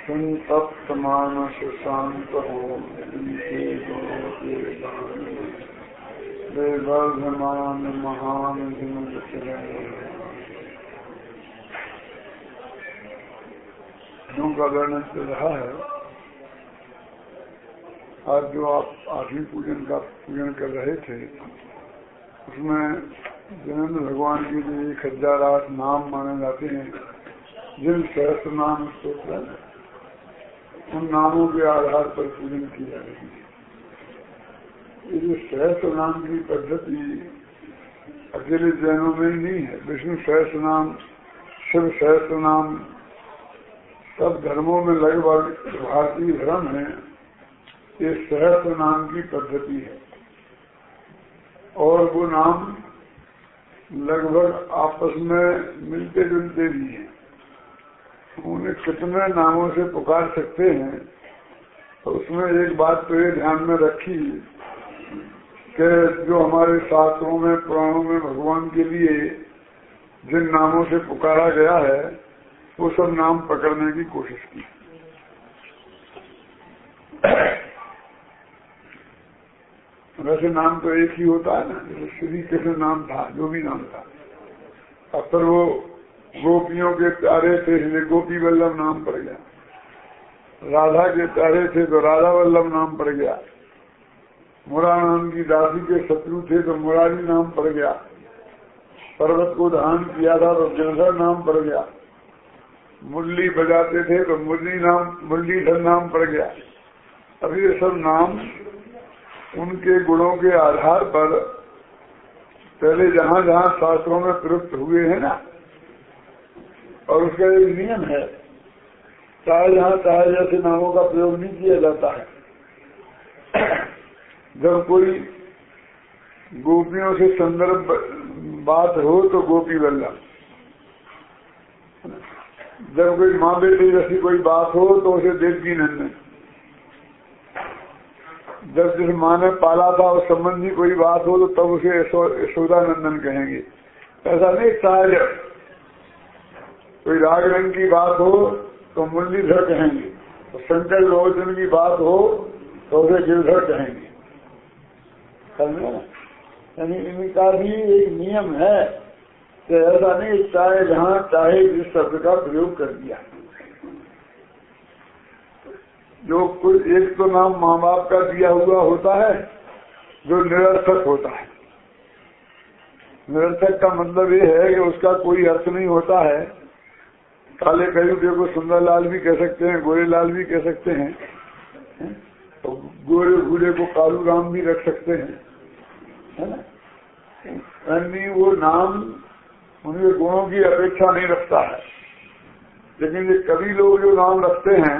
संतप्त मानस शांत हो वर्धमान महान विमुख का वर्णन चल रहा है। आज जो आप आठवीं पूजन कर रहे थे, उसमें जिनेंद्र भगवान के जो 1008 नाम माने जाते हैं, जिन सहस्त्र नाम स्तोत्र, उन नामों के आधार पर पूजन की जा रही है। ये जो सहस्त्र नाम की पद्धति अकेले जैनों में ही नहीं है, विष्णु सहस्त्र नाम, शिव सहस्त्र नाम, सब धर्मों में लगभग भारतीय धर्म है, ये सहस्त्र नाम की पद्धति है। और वो नाम लगभग आपस में मिलते जुलते भी हैं। उन्हें कितने नामों से पुकार सकते हैं, तो उसमें एक बात तो ये ध्यान में रखी कि जो हमारे शास्त्रों में, पुराणों में भगवान के लिए जिन नामों से पुकारा गया है, वो सब नाम पकड़ने की कोशिश की। वैसे नाम तो एक ही होता है ना, जैसे श्री कृष्ण नाम था, जो भी नाम था। अब पर वो गोपियों के प्यारे थे, इसलिए गोपी वल्लभ नाम पड़ गया। राधा के प्यारे थे तो राधा वल्लभ नाम पड़ गया। मुरा नाम की दासी के शत्रु थे तो मुरारी नाम पड़ गया। पर्वत को धारण किया था तो गिरधर नाम पड़ गया। मुरली बजाते थे तो मुरलीधर नाम पड़ गया। अब ये सब नाम उनके गुणों के आधार पर पहले जहाँ जहाँ शास्त्रों में प्रयुक्त हुए हैं ना, और उसका एक नियम है, चाहे जहाँ चाहे जैसे नामों का प्रयोग नहीं किया जाता है। जब कोई गोपियों से संदर्भ बात हो तो गोपी वल्लभ, जब कोई माँ बेटे जैसी कोई बात हो तो उसे देवकी नंदन, जब जिस माँ ने पाला था उस संबंधी कोई बात हो तो तब उसे यशोदा नंदन कहेंगे। ऐसा नहीं, चाहे कोई राग रंग की बात हो तो मुरलीधर कहेंगे, तो शंकर लोचन की बात हो तो उसे गिरधर कहेंगे। यानी इनका भी एक नियम है कि ऐसा नहीं, चाहे जहाँ चाहे जिस शब्द का प्रयोग कर दिया। जो कोई एक तो नाम माँ बाप का दिया हुआ होता है जो निरर्थक होता है। निरर्थक का मतलब ये है कि उसका कोई अर्थ नहीं होता है। काले कयूटे को सुंदर लाल भी कह सकते हैं, गोरे लाल भी कह सकते हैं, तो गोरे बूढ़े को कालू राम भी रख सकते हैं, है ना। यानी वो नाम उनके गुणों की अपेक्षा नहीं रखता है। लेकिन ये कवि लोग जो नाम रखते हैं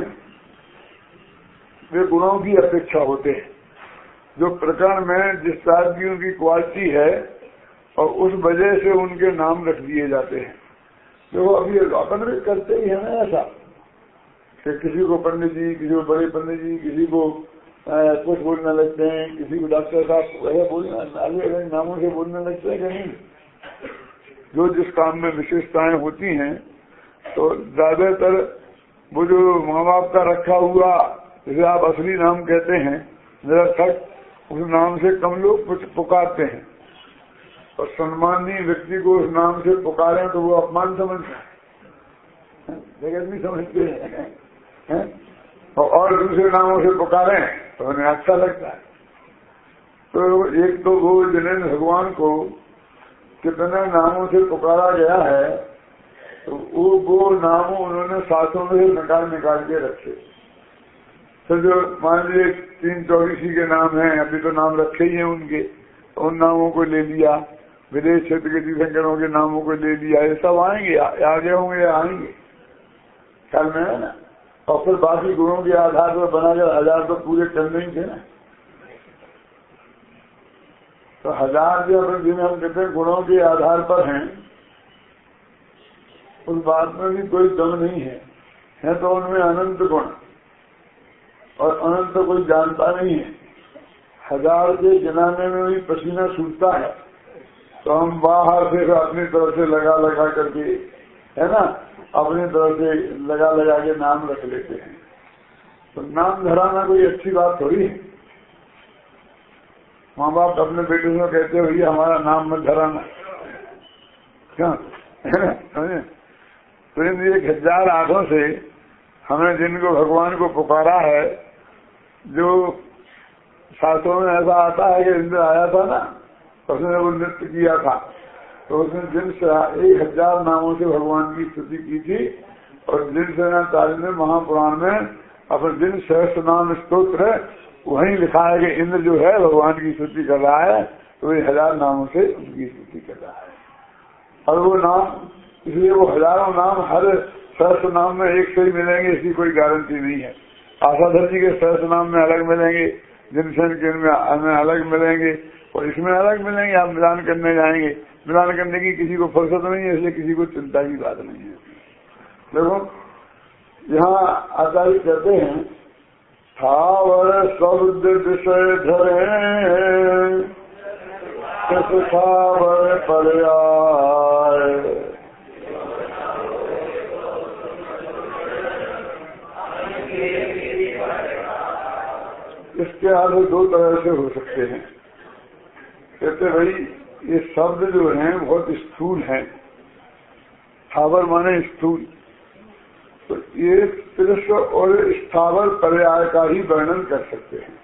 वे गुणों की अपेक्षा होते हैं, जो प्रकरण में जिस टाइप की उनकी क्वालिटी है, और उस वजह से उनके नाम रख दिए जाते हैं। तो अभी अपन भी करते ही है ना ऐसा कि किसी को पंडित जी, किसी को बड़े पंडित जी, किसी को कुछ बोलने लगते हैं, किसी को डॉक्टर साहब वह बोलना, अलग अलग नामों से बोलने लगते हैं कि नहीं। जो जिस काम में विशेषताएं होती हैं, तो ज्यादातर वो जो माँ बाप का रखा हुआ, जैसे आप असली नाम कहते हैं निरर्थक, उस नाम से कम लोग पुकारते हैं, और सम्मानीय व्यक्ति को उस नाम से पुकारें तो वो अपमान समझते हैं, जगत भी समझते हैं, और दूसरे नामों से पुकारें तो उन्हें अच्छा लगता है। तो एक तो वो जिनेंद्र भगवान को कितने नामों से पुकारा गया है, तो वो नामों उन्होंने शास्त्रों में निकाल के रखे। तो जो मान लीजिए 324 के नाम हैं, अभी तो नाम रखे ही हैं उनके, तो उन नामों को ले लिया। विदेश क्षेत्र के तीर्थंकरों के नामों को ले लिया। ये सब आएंगे, आगे होंगे या आएंगे, ख्याल में है ना। और फिर बाकी गुणों के आधार पर बनाकर 1000 तो पूरे करने ही थे ना। तो 1000 जो अपन जिन्हें हम कहते हैं गुणों के आधार पर हैं, उस बात में भी कोई दम नहीं है तो उनमें अनंत गुण, और अनंत तो कोई जानता नहीं है। 1000 के गिनाने में भी पसीना छूटता है, तो हम बाहर से अपनी तरफ से लगा करके, है ना, अपनी तरफ से लगा लगा के नाम रख लेते हैं। तो नाम धराना कोई अच्छी बात थोड़ी है। माँ बाप अपने बेटे को कहते हो भैया हमारा नाम मत धराना, क्या तो इन 1000 आंखों से हमने जिनको भगवान को पुकारा है, जो शास्त्रों में ऐसा आता है कि इंद्र आया था ना, उसने वो नृत्य किया था, तो उसने जिन 1000 नामों से भगवान की स्तुति की थी, और जिन सेनाचार्य ने महापुराण में अपने जिन सहस्त्र नाम स्तोत्र है वहीं लिखा है कि इंद्र जो है भगवान की स्तुति कर रहा है, तो ये 1000 नामों से उनकी स्तुति कर रहा है। और वो नाम, इसलिए वो हजारों नाम हर सहस्त्र नाम में एक से ही मिलेंगे इसकी कोई गारंटी नहीं है। आशाधर जी के सहस्त्र नाम में अलग मिलेंगे, जिनसेन के में अलग मिलेंगे, और इसमें अलग मिलेंगे। आप मिलान करने जाएंगे, मिलान करने की किसी को फुर्सत नहीं है, इसलिए किसी को चिंता की बात नहीं है। देखो यहाँ आचार्य कहते हैं, थावर शब्द विषय धरे थावर पर्याय, इसके अर्थ 2 तरह से हो सकते हैं। कहते भाई ये शब्द जो हैं बहुत स्थूल हैं, थावर माने स्थूल, तो ये तिरस्व और स्थावर पर्याय का ही वर्णन कर सकते हैं।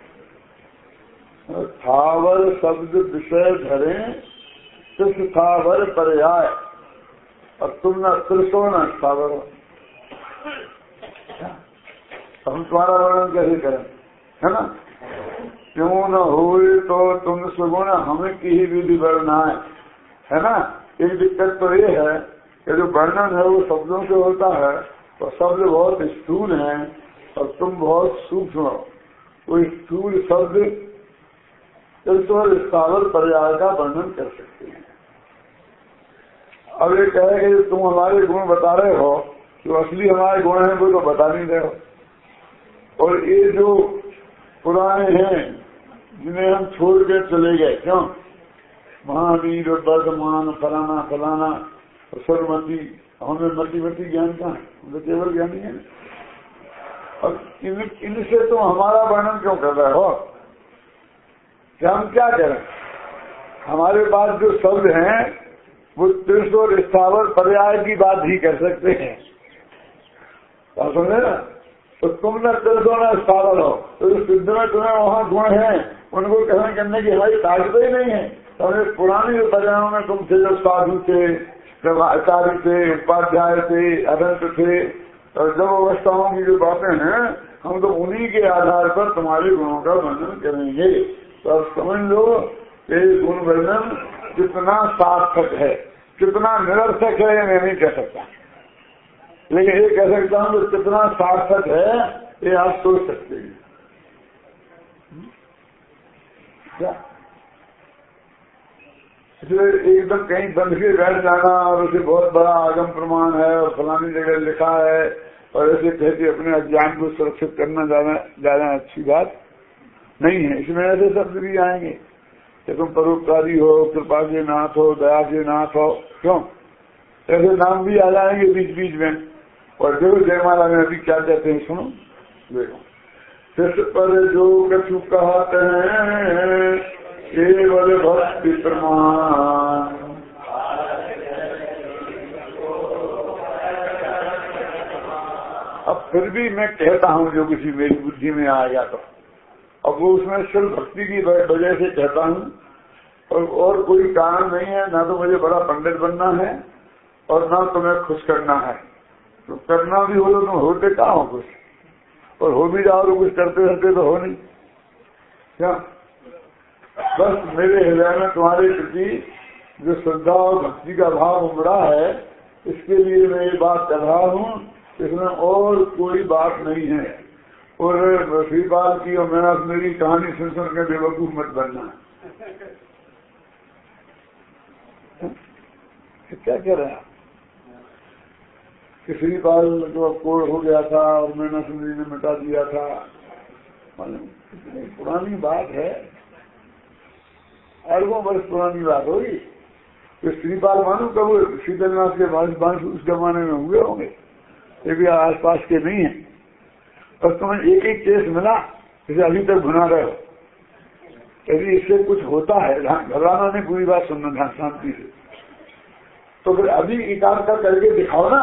थावर शब्द विषय धरे तिस थावर पर्याय, और तुम न तिरसो न स्थावर हो। हम तुम्हारा वर्णन कैसे करें, है ना? क्यों न हुए तो तुम सुगुण हमें की ही विधि वर्णाए, है ना? एक दिक्कत तो ये है कि जो वर्णन है वो शब्दों से होता है, तो शब्द बहुत स्थूल हैं और तुम बहुत सूक्ष्म हो। वो स्थूल शब्द स्थावर पर्याय का वर्णन कर सकते हैं। अब ये कहे कि तुम हमारे गुण बता रहे हो, जो असली हमारे गुण हैं वो तो बता नहीं रहे हो, और ये जो पुराने हैं जिन्हें हम छोड़ के चले गए, क्यों? महावीर और वर्धमान फलाना फलाना सरमती, हमें मती ज्ञान कहाँ है? हम तो केवल ज्ञानी है। और इनसे तुम हमारा वर्णन क्यों कर रहे हो? क्या हम क्या करें? हमारे पास जो शब्द हैं वो तिरस और स्थावर पर्याय की बात ही कर सकते हैं, समझे ना? तो तुम न तिरसो न स्थावर हो, तो सिद्ध में तुम्हें वहाँ गुण है, उनको कहने करने की हमारी ताकत ही नहीं है। तो हमें पुरानी जो पर्यायों में तुम थे, जो साधु थे, जब आचार्य थे, उपाध्याय थे, अनंत थे, और जब अवस्थाओं की जो बातें हैं, हम तो उन्हीं के आधार पर तुम्हारे गुणों का वर्णन करेंगे। तो अब समझ लो ये गुण वर्णन कितना सार्थक है, कितना निरर्थक है, ये मैं नहीं कह सकता, लेकिन ये कह सकता हूँ कि कितना सार्थक है ये आप सोच सकते हैं। क्या इसलिए एकदम कहीं बंध के बैठ जाना और उसे बहुत बड़ा आगम प्रमाण है और फलानी जगह लिखा है और ऐसे कहते अपने अज्ञान को सुरक्षित करना ज्यादा अच्छी बात नहीं है। इसमें ऐसे शब्द भी आएंगे कि तुम परोपकारी हो, कृपा के नाथ हो, दया के नाथ हो, क्यों? ऐसे नाम भी आ जाएंगे बीच बीच में। और देखो जयमाला में अभी क्या कहते हैं, सुनो देखो, शिष्य पर जो कछु कहते हैं केवल भक्ति प्रमाण, अब फिर भी मैं कहता हूँ जो किसी मेरी बुद्धि में आएगा तो, अब वो उसमें सिर्फ भक्ति की वजह से कहता हूँ और कोई कारण नहीं है। ना तो मुझे बड़ा पंडित बनना है और ना तुम्हें खुश करना है। तो करना भी हो तो तुम होते कहाँ हो कुछ, और हो भी जाओ तो कुछ करते रहते तो हो नहीं। क्या बस मेरे हृदय में तुम्हारे प्रति जो श्रद्धा और भक्ति का भाव उमड़ा है, इसके लिए मैं ये बात कर रहा हूँ, इसमें और कोई बात नहीं है। और श्रीपाल की और मेरी कहानी सुन सुन के बेवकूफ मत बनना। क्या कह रहे हैं कि श्रीपाल जो कोड़ हो गया था और मैंने सुंदरी ने मिटा दिया था, पुरानी बात है, अरबों वर्ष पुरानी बात होगी। तो श्रीपाल मालूम कब शीतलनाथ के बांस उस जमाने में हुए होंगे, ये भी आसपास के नहीं है। और तुम्हें एक एक केस मिला इसे अभी तक भुना रहे हो। यदि इससे कुछ होता है, घबराना नहीं, पूरी बात सुनना ध्यान शांति से, तो फिर अभी एकांत करके दिखाओ ना।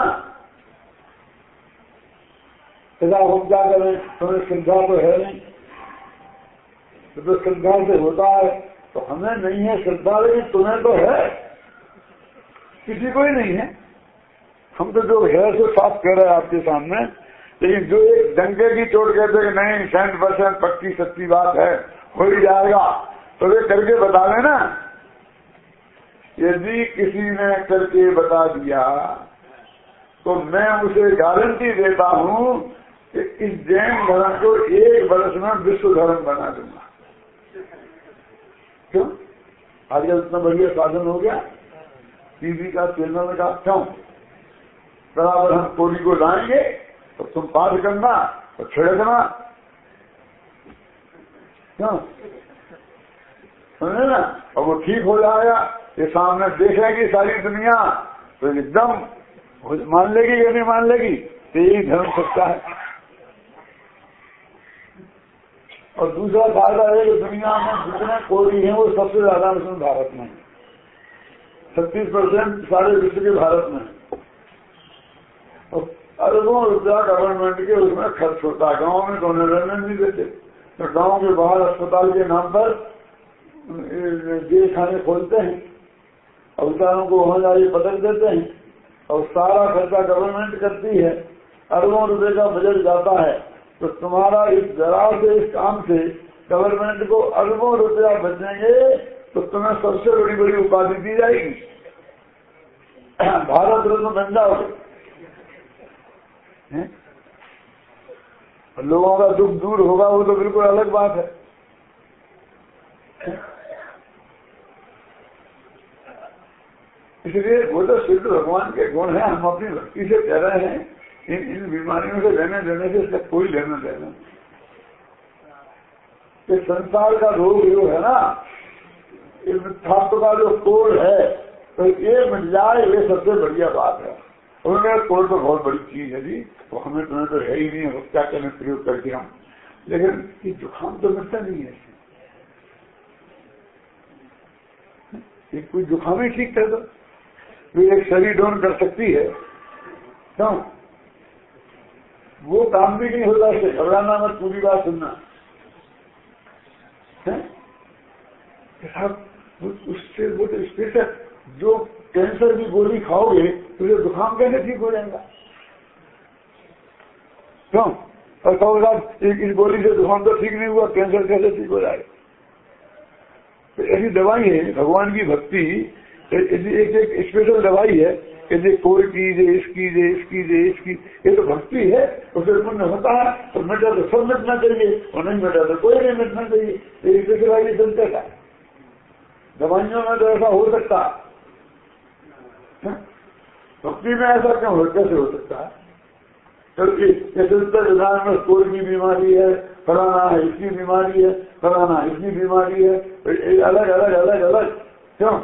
सदा हम क्या करें, तुम्हें श्रद्धा तो है नहीं, तो श्रद्धा से होता है, तो हमें नहीं है श्रद्धा, लेकिन तुम्हें तो है, किसी को ही नहीं है। हम तो जो है सो साफ कह रहे हैं आपके सामने, लेकिन जो एक डंके की चोट कहते कि नहीं 100% पक्की सच्ची बात है, हो ही जाएगा, तो वे करके बता देना। यदि किसी ने करके बता दिया तो मैं उसे गारंटी देता हूं कि इस जैन धर्म को 1 वर्ष में विश्व धर्म बना दूंगा। क्यों? आजकल इतना बढ़िया साधन हो गया, टीवी का, चैनल का, क्यों? बराबर हम कोरी को लाएंगे तो तुम पाठ करना और छिड़कना, क्यों? समझे ना? और वो ठीक हो जाएगा, ये सामने देखेगी सारी दुनिया, तो एकदम मान लेगी या नहीं मान लेगी, तो यही धर्म सच्चा है। और दूसरा फायदा है कि दुनिया में जितने कोरी हैं वो सबसे ज्यादा मुस्लिम भारत में, 36% सारे विश्व के भारत में। और अरबों रुपया गवर्नमेंट के उसमें खर्च होता है। गाँव में तो उन्हें रहने नहीं देते, तो गाँव के बाहर अस्पताल के नाम पर जेल खाने खोलते हैं और बेचारों को वहां जाके पटक देते हैं, और सारा खर्चा गवर्नमेंट करती है। अरबों रुपए का बजट जाता है, तो तुम्हारा इस जरा से इस काम से गवर्नमेंट को अरबों रुपया बचेंगे, तो तुम्हें सबसे बड़ी बड़ी उपाधि दी जाएगी, भारत रत्न बन जाओगे। लोगों का दुख दूर होगा, वो तो बिल्कुल अलग बात है। इसलिए वो तो सिद्ध भगवान के गुण है, हम अपनी भक्ति से कह रहे हैं। इन बीमारियों से लेने देने से इसका कोई लेना देना। ये संसार का रोग जो है ना, ये मिथ्यात्व का जो कोड़ है, तो ये मिट जाए, ये सबसे बढ़िया बात है। उन्होंने कोड़ तो बहुत बड़ी चीज है जी, तो हमें तुम्हें तो है ही नहीं, क्या करने प्रयोग करके हम, लेकिन ये जुकाम तो मिटता नहीं है। ये कोई जुकाम ही ठीक कर दो, तो एक शरीर डोन कर सकती है, क्यों? वो काम भी नहीं होता है। घबराना मत, पूरी बात सुनना है साहब। उससे वो तो स्पेशल, जो कैंसर की गोली खाओगे तो ये जुकाम कैसे ठीक हो जाएगा, क्यों? और कहोगे साहब इस गोली से जुकाम तो ठीक नहीं हुआ, कैंसर कैसे ठीक हो जाएगा? तो ऐसी दवाई है भगवान की भक्ति, एक स्पेशल दवाई है कि ये कोई कीजिए, इसकी, ये तो भक्ति है। उसे पुण्य होता है तो मिटा तो सब मिटना चाहिए, और नहीं मिटा तो कोई नहीं मिटना चाहिए। ये स्पेशलाइजेशन कैसा है? दवाइयों में तो ऐसा हो सकता है, भक्ति में ऐसा क्यों हो, कैसे हो सकता है? क्योंकि विधान में कोई की बीमारी है, फलाना है इसकी बीमारी है, फलाना इसकी बीमारी है, अलग अलग अलग अलग, क्यों?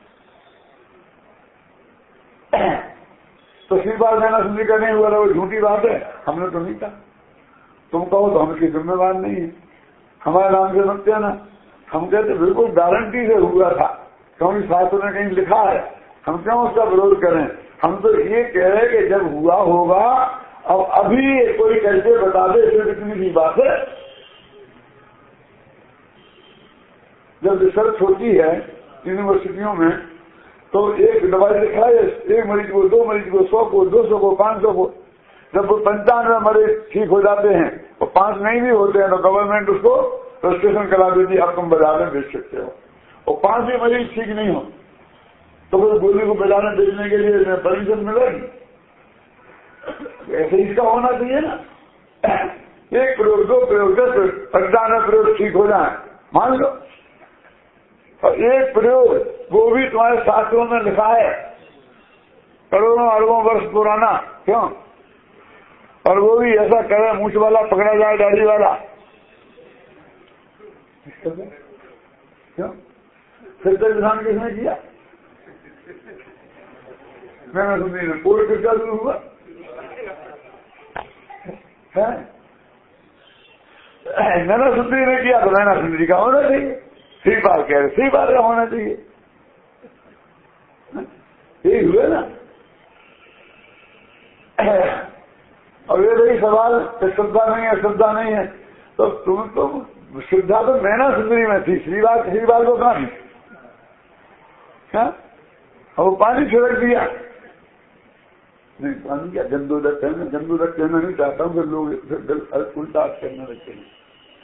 तो श्रीपाल कहना सुनी का नहीं हुआ, वो झूठी बात है, हमने तो नहीं कहा। तुम कहो तो हम इसकी जिम्मेवार नहीं है, हमारे नाम से मत कहना। हम कहते बिल्कुल गारंटी से हुआ था, क्योंकि शास्त्र ने कहीं लिखा है, हम क्यों उसका विरोध करें? हम तो ये कह रहे कि जब हुआ होगा, अब अभी कोई करके बता दे, इसमें कितनी भी बात है। जब रिसर्च होती है यूनिवर्सिटियों में, तो एक दवाई दिखाए, एक मरीज को, 2 मरीज को, 100 को, 200 को, 500 को, जब वो 95 मरीज ठीक हो जाते हैं और 5 नहीं भी होते हैं, तो गवर्नमेंट उसको रजिस्ट्रेशन करा देती है, अब तुम बाजार में बेच सकते हो। और 5 भी मरीज ठीक नहीं हो तो फिर गोली को बाजार में बेचने के लिए परमिशन मिलेगी। ऐसे इसका होना चाहिए ना। 1 प्रयोग, 2 प्रयोग, 10 प्रयोग, 95 प्रयोग ठीक हो जाए, मान लो। और 1 प्रयोग वो भी तुम्हारे शास्त्रों में लिखा है, करोड़ों अरबों वर्ष पुराना, क्यों? और वो भी ऐसा करे, मूछ वाला पकड़ा जाए, दाढ़ी वाला, क्यों? फिर तो विधान किसने किया? मैंने सुनी ने पूरे किसका शुरू हुआ है? मैंने सुनी ने किया तो मैंने सुंदरी का होना चाहिए। सही बात कह रहे, सही बात का होना चाहिए। यही हुए ना। अब ये रही सवाल श्रद्धा नहीं है, श्रद्धा नहीं है, तो तुम तो श्रद्धा तो मैना सुंदरी में थी, श्रीबाल को कहा थी? अब वो पानी छिड़क दिया। नहीं पानी क्या गंदोदक है, गंदोदक कहना नहीं चाहता हूँ, फिर लोग उल्टा करने लगते हैं।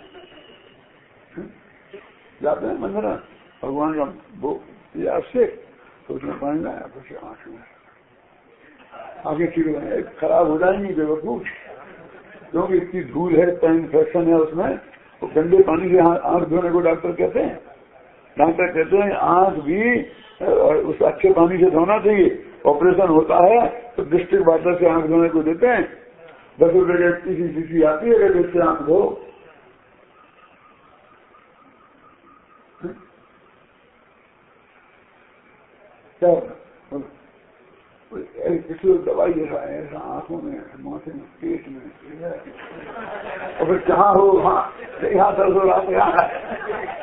जाते हैं मंदिर भगवान का वो अभिषेक, तो उसमें पानी लाया, कुछ आंख में आगे ठीक खराब हो जाएंगी बेवकूफ, क्योंकि इतनी धूल है, इतना इन्फेक्शन है उसमें। तो गंदे पानी से आंख धोने को डॉक्टर कहते हैं। डॉक्टर कहते हैं आंख भी उस अच्छे पानी से धोना चाहिए। ऑपरेशन होता है तो डिस्ट्रिक्ट वाटर से आंख धोने को देते हैं, 10 रुपए की शीशी आती है, जिससे आंख धो। क्या किसी दवाई ऐसा आंखों में, माथे में, पेट में, और फिर जहाँ हो वहाँ यहाँ दर्द हो रहा है।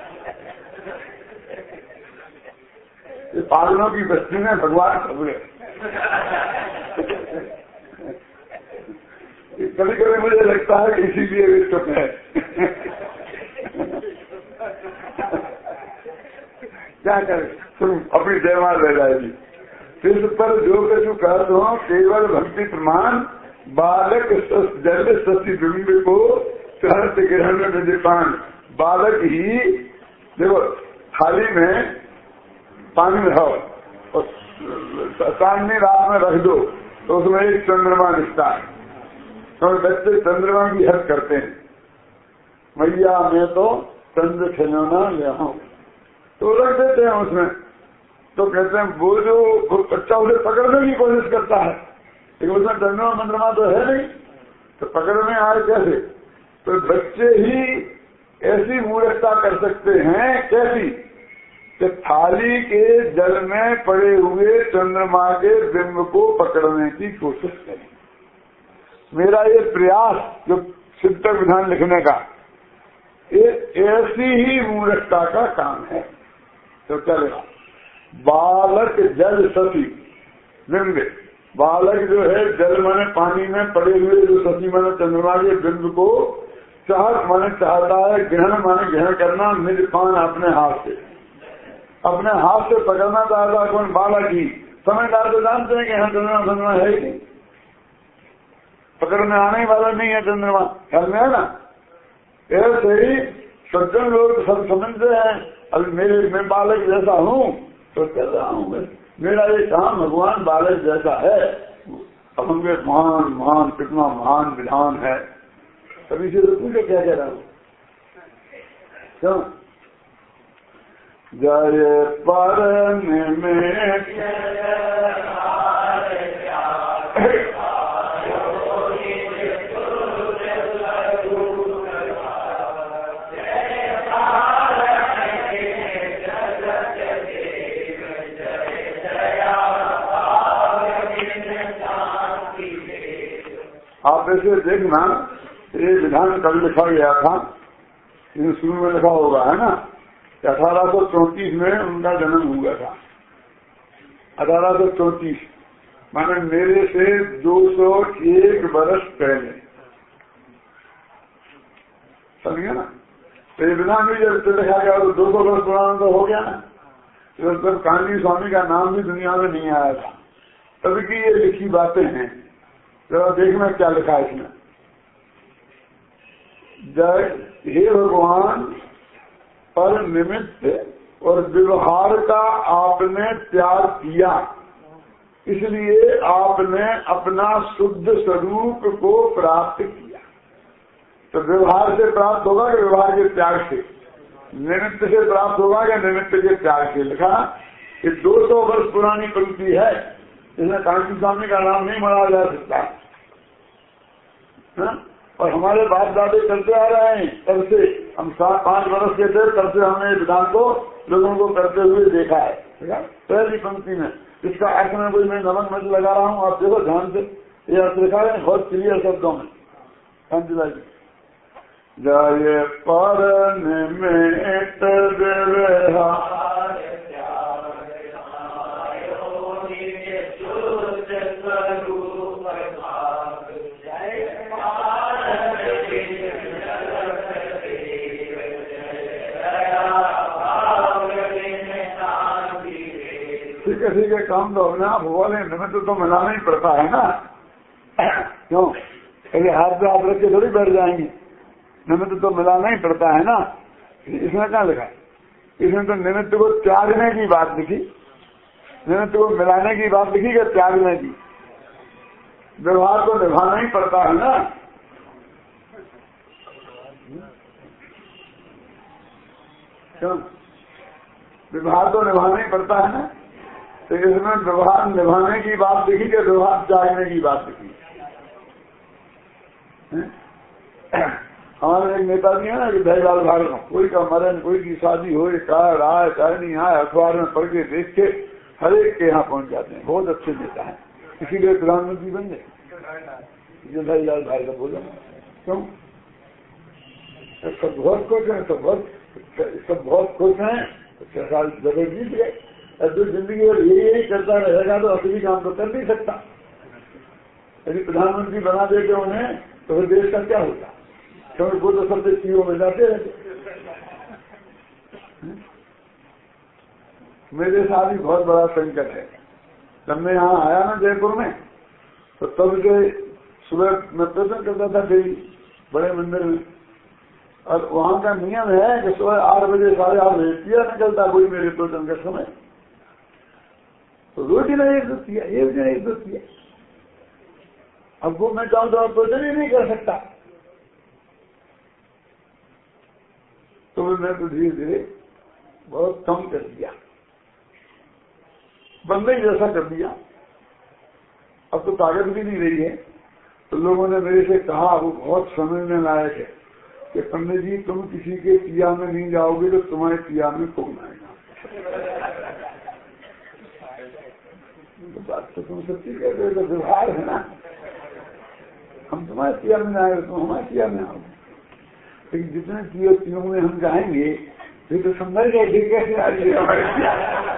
पागलों की बस्ती में भगवान खबरे। कभी कभी मुझे लगता है कि इसीलिए वे चुप है। क्या करें, तुम अपनी जयमाल रह जाएगी। इस पर जो कछु कहते हो केवल भक्ति प्रमाण, बालक जल शशि बिंब को सहत ग्रहण विजयपान। बालक ही देखो थाली में पानी में हो और चांदनी रात में रख दो तो उसमें एक चंद्रमा दिखता है, तो बच्चे चंद्रमा की हद करते हैं। मैया मैं तो चंद्र खिलौना ले आऊं, तो रख देते हैं उसमें। तो कहते हैं वो जो बच्चा उसे पकड़ने की कोशिश करता है, लेकिन उसमें चंद्रमा मंद्रमा तो है नहीं, तो पकड़ने आए कैसे? तो बच्चे ही ऐसी मूर्खता कर सकते हैं। कैसी? कि थाली के जल में पड़े हुए चंद्रमा के बिंब को पकड़ने की कोशिश करें। मेरा ये प्रयास जो सिद्ध विधान लिखने का, ये ऐसी ही मूर्खता का काम है। तो चलेगा बालक जल शशि बिंब। बालक जो है जल माने पानी में पड़े हुए जो शशि माने चंद्रमा के बिंब को चाहत माने चाहता है, ग्रहण माने ग्रहण करना, निज पान अपने हाथ से, अपने हाथ से पकड़ना चाहता है। कौन? बालक ही। समझदार तो जानते हैं कि यहाँ चंद्रमा है ही नहीं, पकड़ने आने वाला नहीं है चंद्रमा, ख्याल में है ना। ऐसे ही सज्जन लोग सब समझते हैं अभी मैं बालक जैसा हूँ तो कह रहा हूँ, मेरा ये काम भगवान बालक जैसा है। अब हम महान महान कितना महान विधान है, तभी से तो पूछो क्या कह रहा हूँ। क्यों? जय पर आप ऐसे देखना, ये विधान कल लिखा गया था, शुरू में लिखा होगा है ना, 1834 में उनका जन्म हुआ था। 1834 माने मेरे से 201 वर्ष पहले, समझिए ना। तो ये विधान भी जब लिखा गया तो 200 वर्ष पुराना तो हो गया ना। तो जब कांजी स्वामी का नाम भी दुनिया में नहीं आया था, तभी की ये लिखी बातें हैं। जरा देखना क्या लिखा है इसमें। जय हे भगवान, पर निमित्त और व्यवहार का आपने त्याग किया, इसलिए आपने अपना शुद्ध स्वरूप को प्राप्त किया। तो व्यवहार से प्राप्त होगा कि व्यवहार के त्याग से? निमित्त से प्राप्त होगा कि निमित्त के त्याग से? लिखा ये 200 वर्ष पुरानी पंक्ति है, इसमें कांची स्वामी का नाम नहीं मना जा सकता। और हमारे बाप दादे करते आ रहे हैं तब से, हम 7-5 वर्ष के थे तब से हमने विधान को लोगों को करते हुए देखा है। पहली पंक्ति में इसका अर्थ में कोई मैं नमक मत लगा रहा हूँ, आप देखो ध्यान से, ये अर्थ लिखा है बहुत क्लियर शब्दों में। शांतिलाल जी, जाए पर निमित व्यवहार ठीक है, काम तो अपने आप हुआ, लेकिन निमित्त तो मिलाना ही पड़ता है ना। क्यों ऐसे हाथ पे आप रख के थोड़ी बैठ जाएंगे, निमित्त तो मिलाना ही पड़ता है ना। इसमें क्या लिखा है? इसमें तो निमित्त को त्यागने की बात लिखी, निमित्त को मिलाने की बात लिखी कि त्यागने की। व्यवहार तो निभाना ही पड़ता है ना। क्यों? व्यवहार तो निभाना ही पड़ता है ना। तो इसमें व्यवहार निभाने की बात लिखी कि व्यवहार त्यागने की बात लिखी। हमारे एक नेताजी है ना कि दहीलाल भारत में कोई का मरण, कोई की शादी हो, कार आए चाहे नहीं आए, अखबार में पढ़ के देख के हर एक के यहाँ पहुंच जाते हैं। बहुत अच्छे नेता है, इसीलिए प्रधानमंत्री बन गए। जो दहीलाल भारत का बोला क्यों? सब बहुत खुश हैं, सब बहुत खुश हैं। 6 साल जगह जीत गए। तो जिंदगी भर यही करता रहेगा तो असली काम तो कर नहीं सकता। यदि प्रधानमंत्री बना देते उन्हें तो फिर देश का क्या होता? क्योंकि वो तो सबसे सीओ में जाते रहते। मेरे साथ ही बहुत बड़ा संकट है। जब मैं यहाँ आया ना जयपुर में, तो तब के सुबह मैं प्रदर्शन करता था डेली बड़े मंदिर में, और वहां का नियम है कि सुबह 8 बजे 8:30 बजे पिया निकलता कोई मेरे प्रदर्शन का समय। तो रोटी नहीं एक दूध पिया, एक दिन एक दूध पिया। अब वो मैं चाहूँ तो आप प्रदर्शन ही नहीं कर सकता। तो मैं तो धीरे धीरे बहुत कम कर दिया, बंदे जैसा कर दिया। अब तो ताकत भी नहीं रही है। तो लोगों ने मेरे से कहा, वो बहुत समझने लायक है, कि पंडित जी तुम किसी के पिया में नहीं जाओगे तो तुम्हारे पिया में कौन आएगा? तो बात तो तुम सच्ची कहते हो, तो व्यवहार है ना। हम तुम्हारे पिया में आएगा, तुम हमारे पिया में आओगे। लेकिन जितने पियों में हम जाएंगे ये तो समझ गए ठीक कैसे आ रही है हमारे पिया।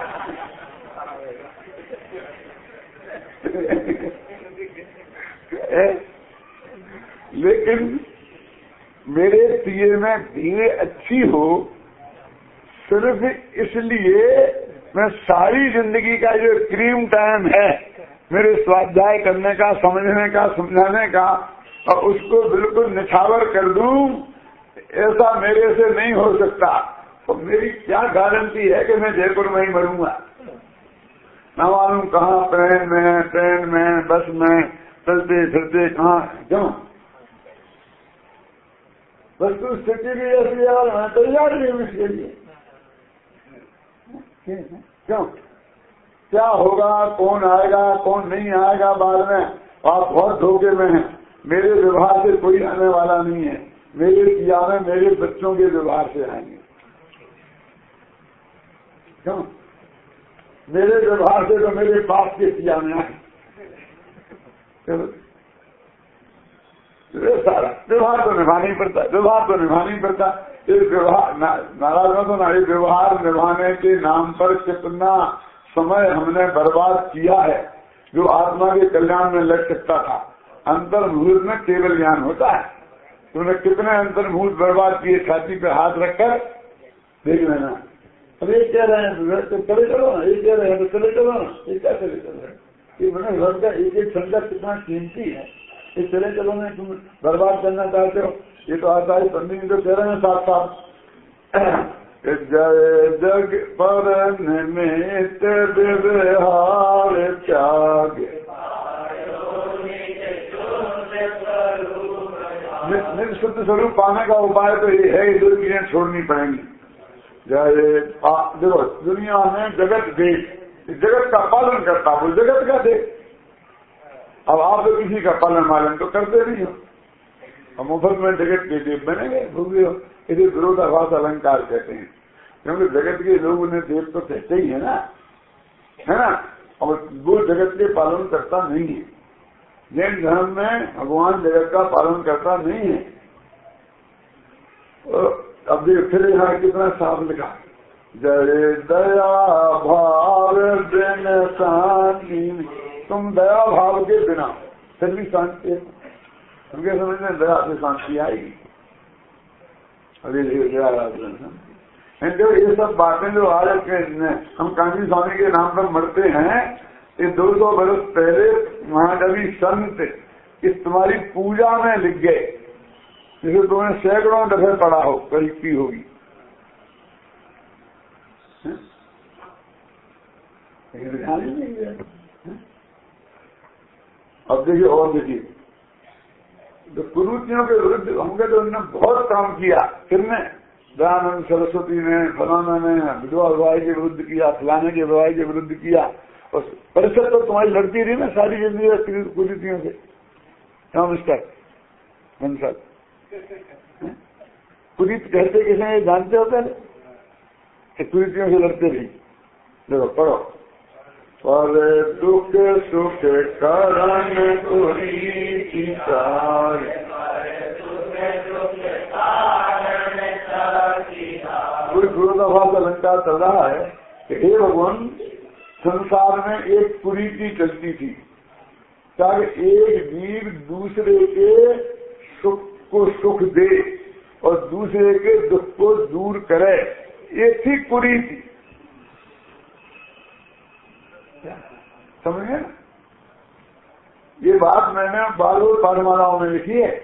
लेकिन मेरे पिए में भीड़ अच्छी हो, सिर्फ इसलिए मैं सारी जिंदगी का जो क्रीम टाइम है मेरे स्वाध्याय करने का, समझने का, समझाने का, और उसको बिल्कुल निछावर कर दूं, ऐसा मेरे से नहीं हो सकता। तो मेरी क्या गारंटी है कि मैं जयपुर में ही मरूंगा? न मालूम कहाँ, ट्रेन में, बस में, चलते फिरते कहाँ, क्यों? वस्तु स्थिति भी ऐसी है और मैं तैयार नहीं हूँ इसके लिए। क्यों? क्या होगा, कौन आएगा, कौन नहीं आएगा बाद में, आप बहुत धोखे में हैं। मेरे व्यवहार से कोई आने वाला नहीं है। मेरे पिया में मेरे बच्चों के व्यवहार से आएंगे। क्यों? मेरे व्यवहार से तो मेरे बाप के पिया में आए। सारा व्यवहार तो निभाना ही पड़ता है, व्यवहार तो निभाना ही पड़ता है। ये व्यवहार नाराज मत होना, ये व्यवहार निभाने के नाम पर कितना समय हमने बर्बाद किया है जो आत्मा के कल्याण में लग सकता था। अंतर्मुहूर्त में केवल ज्ञान होता है। तुमने कितने अंतर्मुहूर्त बर्बाद किए, छाती पे हाथ रखकर देख लेना। अब ये कह रहे हैं तो चले चलो ना, ये कह रहे हैं तो चले चलो ना, ये क्या चले चल रहे हैं? ये मैंने घर का एक एक छंदा कितना कीमती है, ये चले चलो नहीं तुम बर्बाद करना चाहते हो। ये तो आता है पंडित जी तो कह रहे हैं साथ साथ, जय जग पर निमित्त व्यवहार त्याग, शुद्ध स्वरूप पाने का उपाय तो ये है, ये 2 चीजें छोड़नी पड़ेंगी। देखो दुनिया में जगत देख, जगत का पालन करता, वो जगत का देख। अब आप तो किसी का पालन मालन तो करते नहीं हो, हम मुफ्त में जगत के देव बने गए, भूगे हो। इसे विरोधाभास अलंकार कहते हैं, क्योंकि जगत के लोग उन्हें देव तो कहते ही है ना, और वो जगत के पालन करता नहीं है। जैन धर्म में भगवान जगत का पालन करता नहीं है। अब देख फिर यहाँ कितना साफ लिखा, जय दया भाव बिन शांति। तुम दया भाव के बिना फिर भी शांति, उनके समझ में दया से शांति आएगी। अरे देखो ये सब बातें जो आज हम कांची स्वामी के नाम पर मरते हैं, ये 200 वर्ष पहले महाकवि संत इस तुम्हारी पूजा में लिख गए, जिसे तुमने सैकड़ों दफे पढ़ा हो, करीब की होगी। ध्यान ही नहीं है। अब देखिए और देखिए, तो कुरूतियों के विरुद्ध हमने तो उन्होंने बहुत काम किया। किसने? दयानंद सरस्वती ने, फलाना ने विधवा विवाह के विरुद्ध किया, फलाने के विवाह के विरुद्ध किया। और परिषद तो तुम्हारी लड़ती रही ना सारी जिंदगी कुरीतियों से। क्या मिस्टर मनसा कुरीत कहते किसे ये जानते हो पहले? कुरीतियों से लड़ते रही। देखो पढ़ो, पर दुख सुख कारण कुरीति कोई विरोधाभास का लंका चल रहा है कि हे भगवान, संसार में एक कुरीति चलती थी ताकि एक जीव दूसरे के सुख को सुख दे और दूसरे के दुख को दूर करे। ये थी कुरीति। समझे? ये बात मैंने बाल पाठमालाओं में लिखी है।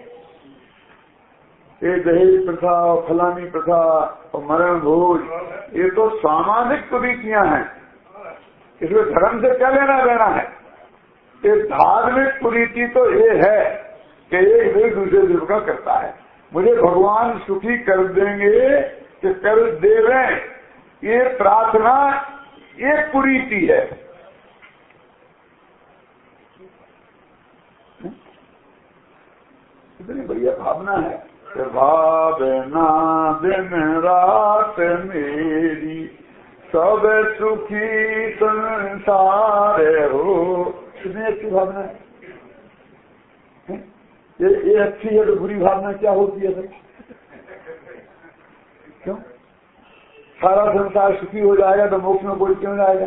ये दहेज प्रथा और फलानी प्रथा और मरण भोज, ये तो सामाजिक कुरीतियां हैं। इसमें धर्म से क्या लेना देना है? ये धार्मिक कुरीति तो ये है कि एक दिल दूसरे दिल का करता है। मुझे भगवान सुखी कर देंगे कि कर देवे, ये प्रार्थना एक कुरीति है। इतनी बढ़िया भावना है कि भावना दिन रात मेरी सब सुखी संसार हो। कितनी अच्छी भावना है। ये अच्छी है तो बुरी भावना क्या होती है? क्यों? सारा संसार सुखी हो जाएगा तो मोक्ष में कोई क्यों जाएगा?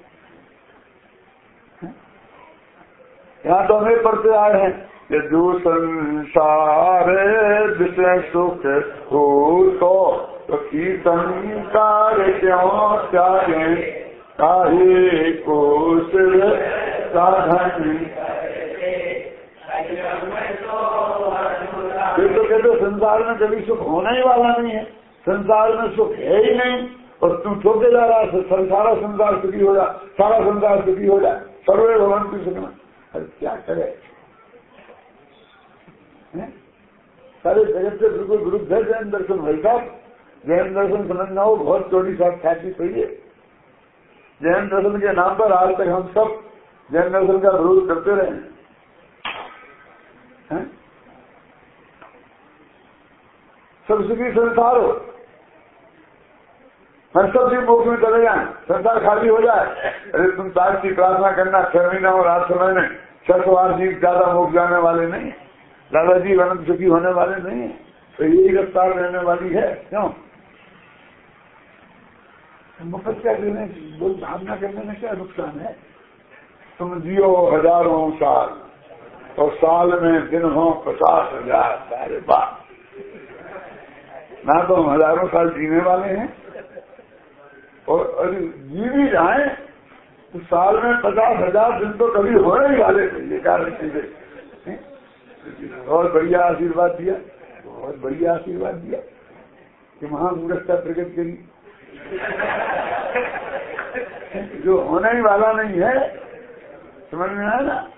यहाँ तो हमें पढ़ते आए हैं कि जो संसार विषय सुख हो तो कीर्तन कार्य क्यों त्यागे, काहे को सिर साधन। ये तो कहते संसार में कभी सुख होना ही वाला नहीं है, संसार में सुख है ही नहीं। और तू छोटे जा रहा है सारा संसार सुखी हो जाए, सारा संसार सुखी हो जाए, सर्वे भगवान की सुखना। अरे क्या करे? सारे जगत से बिल्कुल विरुद्ध है जैन दर्शन। भाई साहब, जैन दर्शन समझना हो बहुत चौड़ी साथ ख्याति चाहिए। जैन दर्शन के नाम पर आज तक हम सब जैन दर्शन का विरोध करते रहे हैं। सब सुखी संसार हो, हम सब भी मोक्ष में चले जाए, संसार खाली हो जाए। अरे तुम ताज की प्रार्थना करना 6 महीना और 8 समय में 600 जीव ज्यादा मोक्ष जाने वाले नहीं, दादाजी अनंत सुखी होने वाले नहीं है, तो यही रफ्तार रहने वाली है। क्यों? मुफ्त क्या करने, बोल भावना करने में क्या नुकसान है? तुम जियो हजारों साल और साल में दिन हो 50,000। अरे बात ना तो हम हजारों साल जीने वाले हैं और जी भी जाए तो साल में 50,000 दिन तो कभी होने ही वाले थे। ये कारण चीजें बहुत बढ़िया आशीर्वाद दिया, बहुत बढ़िया आशीर्वाद दिया कि महामूर्खता प्रकट करी जो होने ही वाला नहीं है। समझ में आया ना?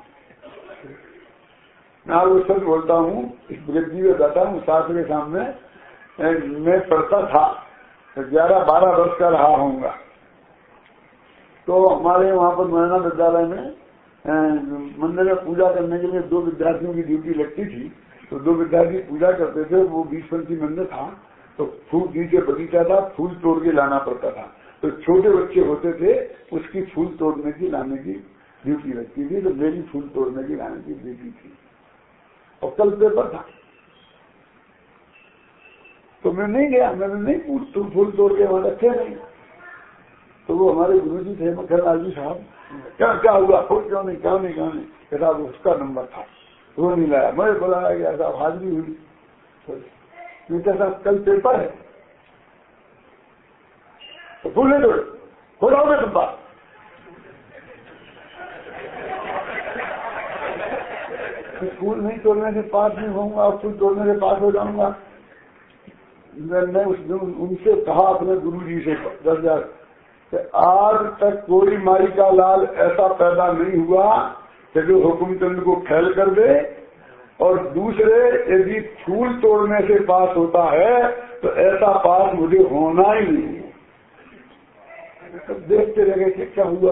मैं वो सच बोलता हूँ, इस ब्रज जी को जाता हूँ शास्त्र के सामने। मैं पढ़ता था तो 11-12 वर्ष का रहा होऊंगा। तो हमारे वहाँ पर मरना विद्यालय में मंदिर में पूजा करने के लिए 2 विद्यार्थियों की ड्यूटी लगती थी। तो 2 विद्यार्थी पूजा करते थे। वो 20-25 मंदिर था, तो फूल नीचे बगीचा था, फूल तोड़ के लाना पड़ता था। तो छोटे बच्चे होते थे, उसकी फूल तोड़ने की लाने की ड्यूटी लगती थी, तो मेरी फूल तोड़ने की लाने की ड्यूटी थी। और कल पेपर था तो मैं नहीं गया, मैंने नहीं फूल तोड़ के वहां रखे नहीं। तो वो हमारे गुरुजी थे मक्खन लाल जी साहब, क्या हुआ, फूल क्यों नहीं कहता उसका नंबर था, वो नहीं लाया। मैं बुलाया गया साहब, हाजिरी हुई, साहब कल पेपर है तो फूल नहीं तोड़े, हो जाओगे तुम बात। फूल नहीं तोड़ने से पास नहीं होऊंगा, फूल तोड़ने से पास हो जाऊंगा। मैंने उस दिन उनसे कहा अपने गुरु जी से 10,000 कि आज तक कोई माई का लाल ऐसा पैदा नहीं हुआ कि जो हुकुमचंद को फैल कर दे, और दूसरे यदि फूल तोड़ने से पास होता है तो ऐसा पास मुझे होना ही नहीं है। सब देखते रह गए क्या हुआ।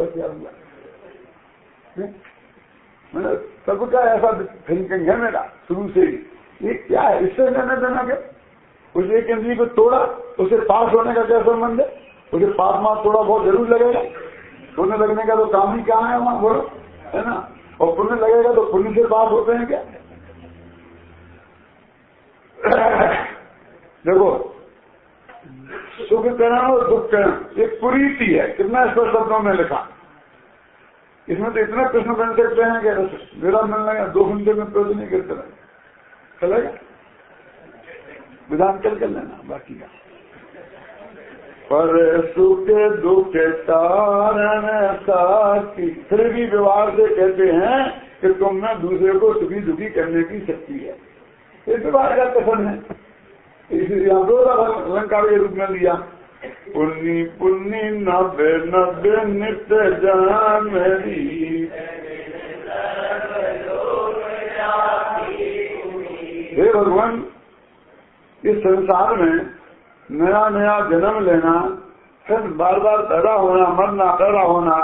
मैंने सबका ऐसा थिंकिंग है मेरा शुरू से ही, ये क्या है, इससे लेने देना क्या। उस एक इंद्री को तोड़ा, उसे पास होने का क्या संबंध है। उसे पास मार थोड़ा बहुत जरूर लगेगा, पुण्य लगने का तो काम ही कहाँ है वहां, बोलो, है ना। और पुण्य लगेगा तो पुण्य से पास होते हैं क्या। देखो, सुख करण और दुख करण एक कुरीति है, कितना स्पष्ट शब्दों में लिखा। इसमें तो इतना प्रश्न बन सकते हैं कि मेरा मिलना है 2 घंटे में प्रश्न नहीं करते रहे, चलेगा विधान कर लेना बाकी का। पर सुख दुख कारण साथी, फिर भी व्यवहार से कहते हैं कि तुम में दूसरे को सुखी दुखी करने की शक्ति है, ये व्यवहार का कथन है। इसलिए यहाँ 2 अलंकार के रूप में लिया, पुण्य पुण्य नब्बे नब्बे नित्य जान मेरी। हे भगवान, इस संसार में नया नया जन्म लेना, फिर बार बार पैदा होना, मरना, पैदा होना,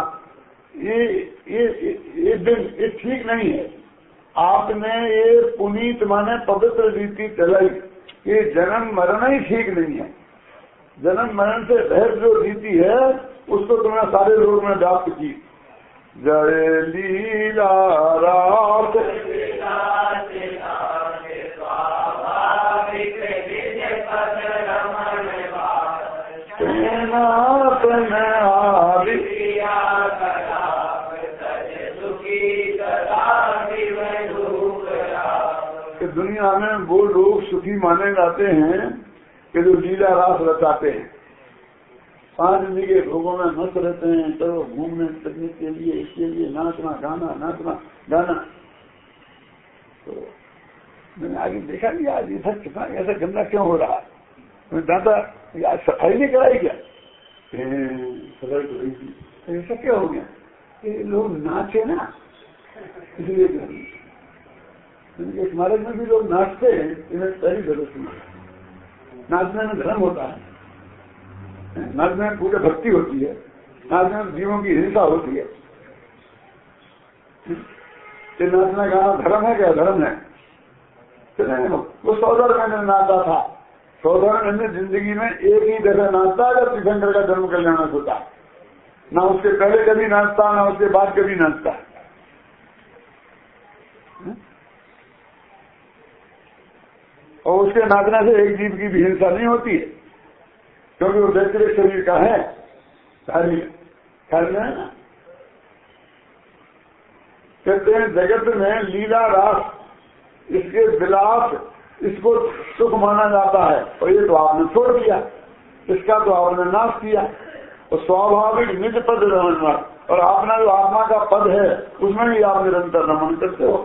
ये दिन ये ठीक नहीं है। आपने ये पुनीत माने पवित्र रीति चलाई, ये जन्म मरना ही ठीक नहीं है। जन्म मरण से रहित जो रीति है उसको तुमने सारे लोग में व्याप्त की। जय लीला रात दुनिया में वो लोग सुखी माने जाते हैं कि जो लीला रास रचाते हैं, 5 दिन के भोगों में मस्त रहते हैं, चलो घूमने फिरने के लिए, इसके लिए नाचना गाना। तो मैंने आगे देखा कि आज इधर कितना ऐसा गंदा क्यों हो रहा है। दादा आज सफाई नहीं कराई क्या, सफाई तो रही थी, ऐसा क्या हो गया, ये लोग नाचे ना इसलिए। स्मारक में भी लोग नाचते हैं, इन्हें पहली जरूरत सुना। नाचने में धर्म होता है, नाचने में पूरे भक्ति होती है, नाचने में जीवों की हिंसा होती है। ये नाचना गाना धर्म है क्या, धर्म है। वो 14 महीने नाचता था, 14 महीने जिंदगी में एक ही जगह नाचता जब तीर्थंकर का जन्म कल्याण होता, ना उसके पहले कभी नाचता ना उसके बाद कभी नाचता। और उसके नाचने से एक जीव की भी हिंसा नहीं होती है, क्योंकि वो व्यक्तिगत शरीर का है, ख्याल में है ना। कहते हैं जगत में लीला रास, इसके विलास, इसको सुख माना जाता है, और ये तो आपने छोड़ दिया, इसका तो आपने नाश किया। और स्वाभाविक निज पद रमन, और आपने जो आत्मा का पद है उसमें ही आप निरंतर रमन करते हो।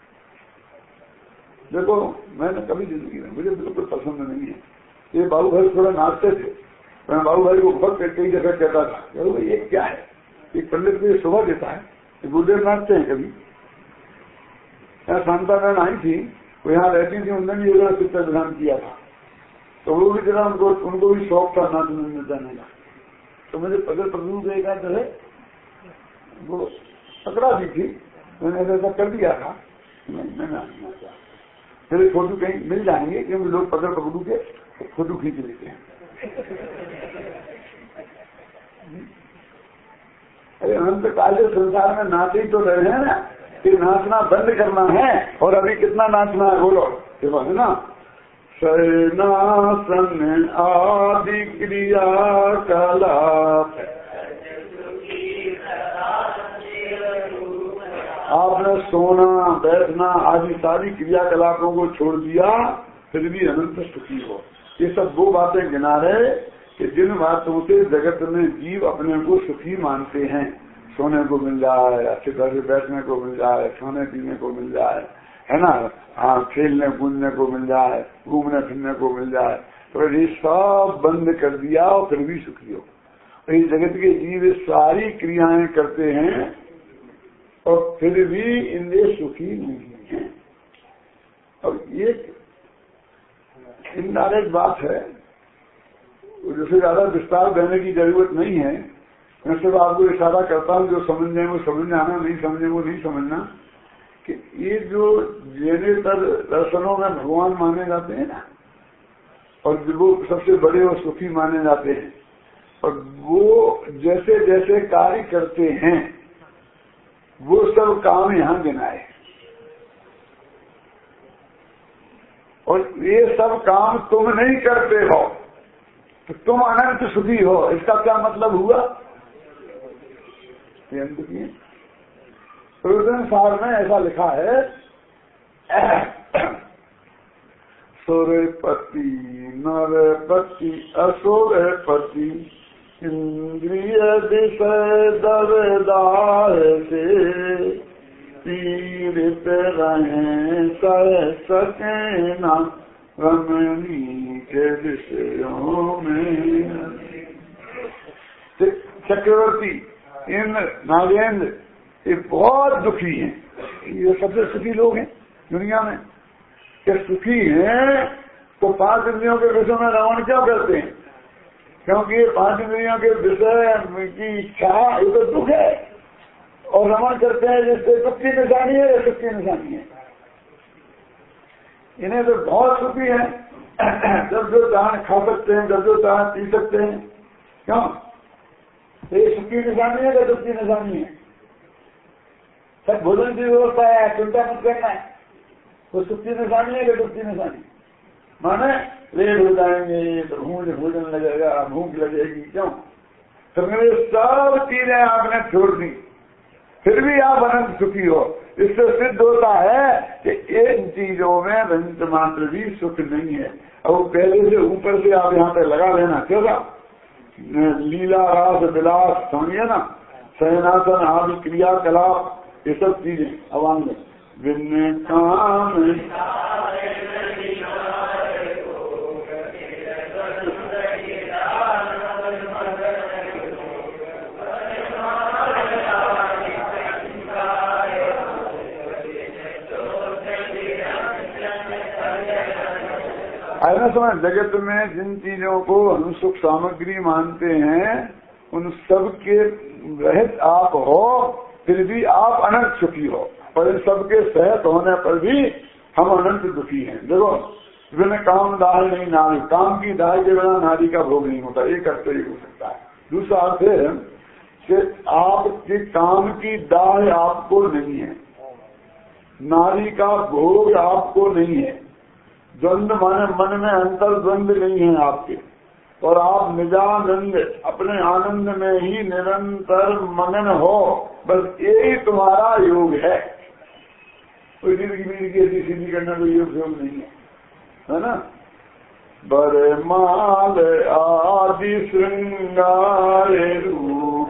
देखो, मैंने कभी जिंदगी में, मुझे बिल्कुल पसंद नहीं है ये। बाबू भाई थोड़ा नाचते थे, मैं बाबू भाई को बहुत कई जगह कहता था, ये क्या है, एक पंडित को ये शोभा देता है, गुरुदेव नाचते हैं कभी। यहाँ शांता बहन आई थी, वो यहाँ रहती थी, उन्होंने भी योजना शिक्षा प्रदान किया था, तो वो भी जरा उनको भी शौक था नाचने में जाने का। तो मुझे पकड़ पकड़ू देगा जो है वो पकड़ा दी थी, मैंने ऐसा कर दिया था, मैं नाचा। मेरे फोटो कहीं मिल जाएंगे, क्योंकि लोग पकड़ पकड़ू के फोटो खींच लेते हैं। अरे अनंत काल से संसार में नाच ही तो रहे हैं ना, कि नाचना बंद करना है। और अभी कितना नाचना है बोलो, ये बात है ना। शयनासन आदि क्रिया कलाप, आपने सोना बैठना आदि सारी क्रियाकलापों को छोड़ दिया, फिर भी अनंत सुखी हो। ये सब वो बातें गिना रहे कि जिन बातों से जगत में जीव अपने को सुखी मानते हैं, सोने को मिल जाए, अच्छे घर से बैठने को मिल जाए, खाने पीने को मिल जाए, है ना, हाँ, खेलने कूदने को मिल जाए, घूमने फिरने को मिल जाए, तो ये सब बंद कर दिया और फिर भी सुखी हो। तो इस जगत के जीव सारी क्रियाएं करते हैं और फिर भी इनमें सुखी नहीं है। और ये इनडायरेक्ट बात है, जिसे ज्यादा विस्तार देने की जरूरत नहीं है। मैं सिर्फ आपको इशारा करता हूँ, जो समझने वो समझ आना, नहीं समझने वो नहीं समझना, कि ये जो ज्ञानेतर दर्शनों में भगवान माने जाते हैं ना, और वो सबसे बड़े और सुखी माने जाते हैं, और वो जैसे जैसे कार्य करते हैं वो सब काम यहाँ गिनाए, और ये सब काम तुम नहीं करते हो तो तुम अनंत सुखी हो। इसका क्या मतलब हुआ? प्रयोजन सार में ऐसा लिखा है, सूर्यपति नरपति असुरपति इंद्रिय विषय दरदार से पीड़ित रहे सह सके न रमणी के विषयों में। चक्रवर्ती इन नागेंद्र ये बहुत दुखी हैं, ये सबसे सुखी लोग हैं दुनिया में। ये सुखी हैं तो 5 इंद्रियों के विषय में रमण क्यों करते हैं? क्योंकि ये 5 इंद्रियों के विषय की इच्छा ये तो दुख है, और रमण करते हैं जिससे दुख की निशानी है या सुख की निशानी है। इन्हें तो बहुत सुखी है, जब जो चाहे खा सकते हैं, जब जो चाहे पी सकते हैं। क्यों? ये सुख की निशानी है या दुख की निशानी है? सब भोजन की व्यवस्था है, चिंता मत करना है, वो सुख की निशानी है या दुख की निशानी? माने लेट हो जाएंगे तो भोजन लगेगा, भूख लगेगी, क्यों? तो मेरे सब चीजें आपने छोड़ दी, फिर भी आप अनंत सुखी हो। इससे सिद्ध होता है कि इन चीजों में रंज मात्र भी सुख नहीं है। और पहले से ऊपर से आप यहाँ पे लगा लेना, क्यों? लीला रास विलास समझिए ना, शयनासन आदि क्रियाकलाप, ये सब चीजें अवांग विन्न काम ऐसा समझ। जगत में जिन चीजों को हम सुख सामग्री मानते हैं उन सब के रहित आप हो, फिर भी आप अनंत सुखी हो, और इन सबके सहत होने पर भी हम अनंत दुखी हैं। देखो, बिना काम दाह नहीं नारी, काम की दाह के बिना नारी का भोग नहीं होता, एक अर्थ ये हो सकता है। दूसरा अर्थ है कि आपके काम की दाह आपको नहीं है, नारी का भोग आपको नहीं है, द्वंद माने मन में अंतर द्वंद नहीं है आपके, और आप निजानंद अपने आनंद में ही निरंतर मगन हो, बस यही तुम्हारा योग है। कोई जिंदगी की ऐसी सीधी करना कोई योग नहीं है ना। बड़े माल आदि श्रृंगार रूप,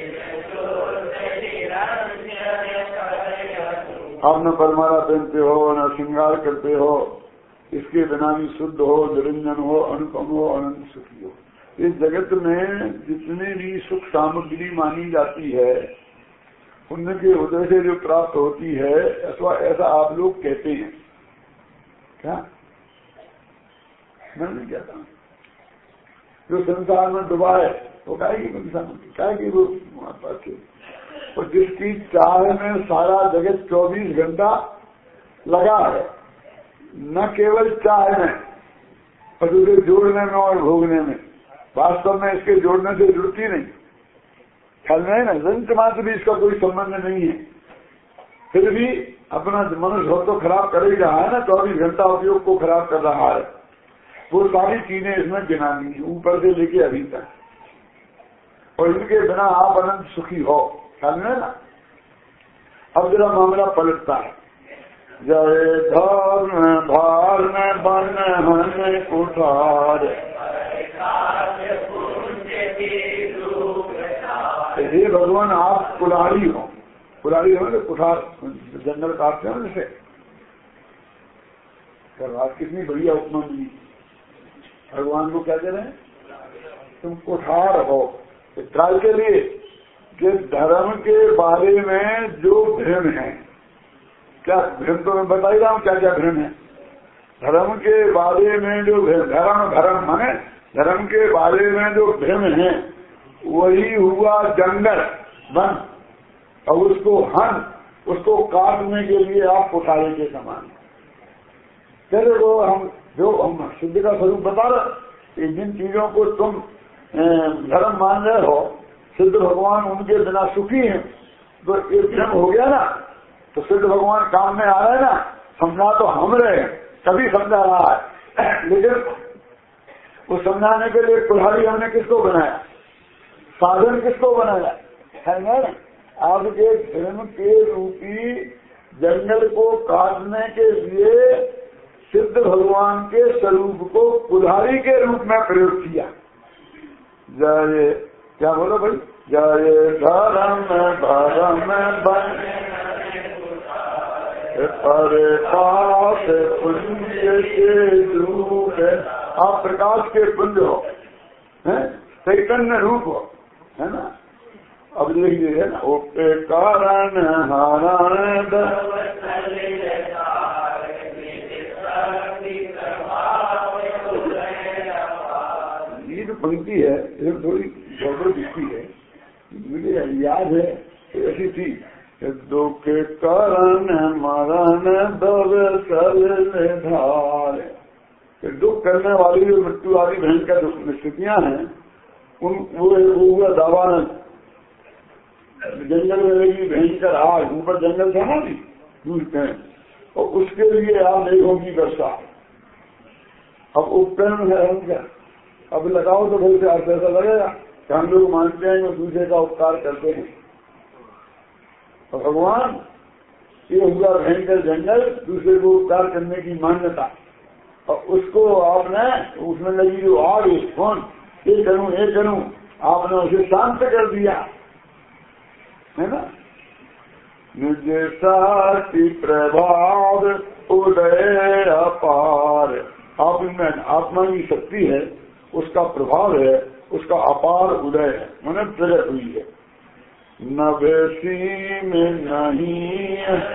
आप न परमारा पहनते हो न श्रृंगार करते हो, इसके बिना भी शुद्ध हो, निरंजन हो, अनुपम हो, अनंत सुखी हो। इस जगत में जितने भी सुख सामग्री मानी जाती है उनके उदय से जो प्राप्त होती है, ऐसा आप लोग कहते हैं क्या? मैं नहीं कहता। जो संसार में डुबा है वो काहेगी वो पास है, और जिसकी चाह में सारा जगत 24 घंटा लगा है, न केवल चाह में और उसे जोड़ने में और भोगने में, वास्तव में इसके जोड़ने से जुड़ती नहीं, ख्याल में है ना, जंत मात्र भी इसका कोई संबंध नहीं है। फिर भी अपना मनुष्य तो खराब कर ही रहा है ना, 24 घंटा उपयोग को खराब कर रहा है। वो सारी चीजें इसमें गिना दी ऊपर से लेके अभी तक, और इनके बिना आप अनंत सुखी हो। ख्याल में है ना। अब जरा मामला पलटता है। जय धर्म भार में बन हन कुठार, हे भगवान आप कुल्हाड़ी हो। कुल्हाड़ी हो तो कुठार जंगल काटते हैं जैसे। बात कितनी बढ़िया उपमा मिली। भगवान को क्या कह रहे हैं, तुम कुठार हो। काय के लिए कि धर्म के बारे में जो भ्रम है, क्या भ्रम तो मैं बता ही रहा हूँ क्या क्या भ्रम है। धर्म के बारे में जो धर्म माने धर्म के बारे में जो भ्रम है, वही हुआ जंगल वन, और उसको काटने के लिए आप कुठारे के समान। चलो वो हम सिद्ध का स्वरूप बता रहे, जिन चीजों को तुम धर्म मान रहे हो, सिद्ध भगवान उनके बिना सुखी हैं, तो ये भ्रम हो गया ना। तो सिद्ध भगवान काम में आ रहे हैं ना, समझा तो हम रहे, तभी समझा रहा है। लेकिन वो समझाने के लिए कुल्हाड़ी हमने किसको बनाया, साधन किसको बनाया है ना। आपके धर्म के रूपी जंगल को काटने के लिए सिद्ध भगवान के स्वरूप को कुल्हाड़ी के रूप में प्रयोग किया। जय क्या बोलो भाई, जय धर्म धर्म बन प्रकाश पुंज के रूप, आप प्रकाश के पुंज हो, चैतन्य रूप हो, है ना। अब देखिए है ना, ओपे कारण हारण ये जो पंक्ति है ये थोड़ी गड़बड़ दिखती है, मुझे याद है ऐसी थी, दुख कारण मरण दब धार। दुख करने वाली जो मृत्यु वाली भयंकर स्थितियां हैं, वो हुआ दावानंद। जंगल में लगी भयंकर आग, ऊपर जंगल था ना भी दूर हैं, और उसके लिए आप मेघों की वर्षा। अब उपकरण है हम क्या, अब लगाओ तो बहुत से पैसा लगेगा कि हम लोग मानते हैं कि दूसरे का उपकार करते हैं। और भगवान ये हुआ भयंकर जंगल, दूसरे को उपकार करने की मान्यता, और उसको आपने उसमें लगी जो आग, कौन ये करूं, आपने उसे शांत कर दिया, है ना। निर्देशाति प्रभाव उदय अपार, आप में आत्मा की शक्ति है, उसका प्रभाव है, उसका अपार उदय है, मैंने प्रकट हुई है। न वैसी में नहीं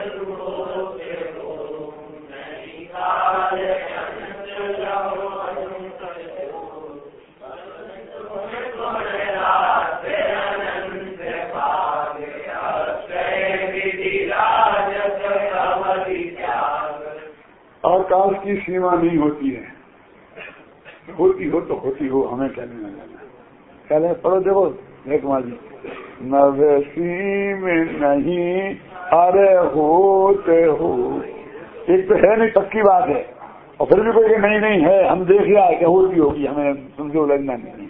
आकाश की सीमा नहीं होती है, होती हो तो होती हो, हमें कहने न जाना। कहने पढ़ो देखो कुमार जी, न वैसी में नहीं अरे होते हो, एक तो है नहीं, पक्की बात है, और फिर भी कोई नहीं है, हम देख लिया है कि होती होगी, हमें तुमसे उलझना नहीं।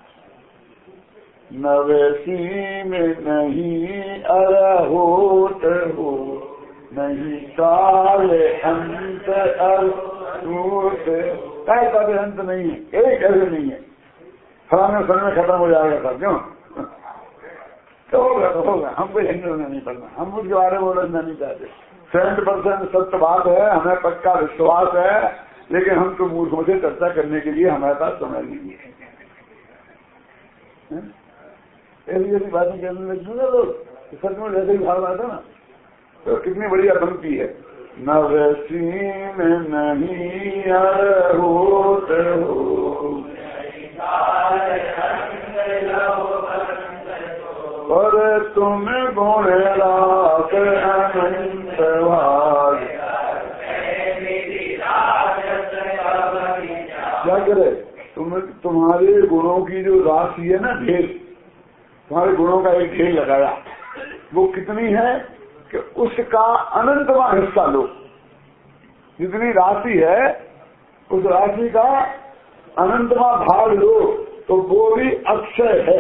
न वैसी में नहीं अरे होते हो, नहीं काले अंत काले अंत नहीं है, एक ऐसे नहीं है, फलाने समय में खत्म हो जाएगा सब, क्यों तो होगा, हमको हिंदू नहीं पढ़ना, हम उसके बारे में बोलना नहीं चाहते। 70% सत्य बात है, हमें पक्का विश्वास है, लेकिन हम तो मूर्खों से चर्चा करने के लिए हमारे पास समय नहीं है। ऐसी बातें कहने लगे ना लोग, सच में जैसे ही भाव आता ना, तो कितनी बढ़िया पंक्ति है। न वैसी में नहीं होते हो, और तुम गुण रात अनंत भाग। क्या करे, तुम्हारे गुणों की जो राशि है ना ढेर, तुम्हारे गुणों का एक ढेर लगाया, वो कितनी है कि उसका अनंतवां हिस्सा लो। जितनी राशि है उस राशि का अनंतवां भाग लो, तो वो भी अक्षय है।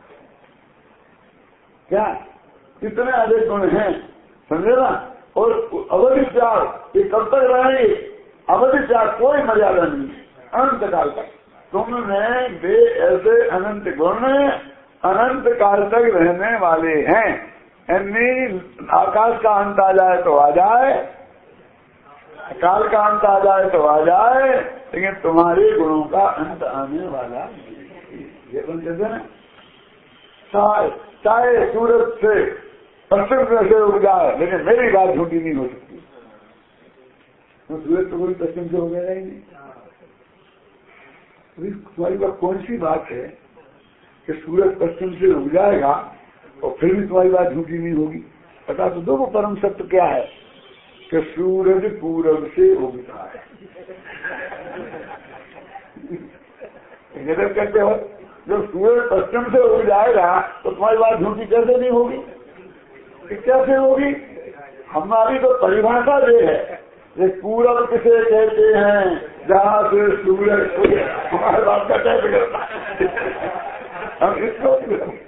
क्या कितने अधिक गुण हैं, समझे ना। और अवधि त्याग ये कब तक रहेंगे? अवधि त्याग कोई मर्यादा नहीं है, अनंत काल तक। तुमने वे ऐसे अनंत गुण अनंत काल तक रहने वाले हैं। यानी आकाश का अंत आ जाए तो आ जाए, काल का अंत आ जाए तो आ जाए, लेकिन तुम्हारे गुणों का अंत आने वाला नहीं। ये कहते हैं चाहे सूरज से पश्चिम से उग जाए, लेकिन मेरी बात झूठी नहीं हो सकती। तो सूरज तो कोई पश्चिम से हो गया ही नहीं। तुम्हारी बात कौन सी बात है कि सूरज पश्चिम से उग जाएगा और फिर भी तुम्हारी बात झूठी नहीं होगी? पता तो दो, वो परम सत्य क्या है कि सूरज पूरब से उगता है। कहते हो जब सूरज पश्चिम से उग जाएगा तो तुम्हारी बात झूठी कैसे नहीं होगी? कैसे होगी? हमारी तो परिभाषा ये है, ये पूरब किसे कहते हैं? जहाँ से सूरज हमारे बात का कैसे करता है? हम इसको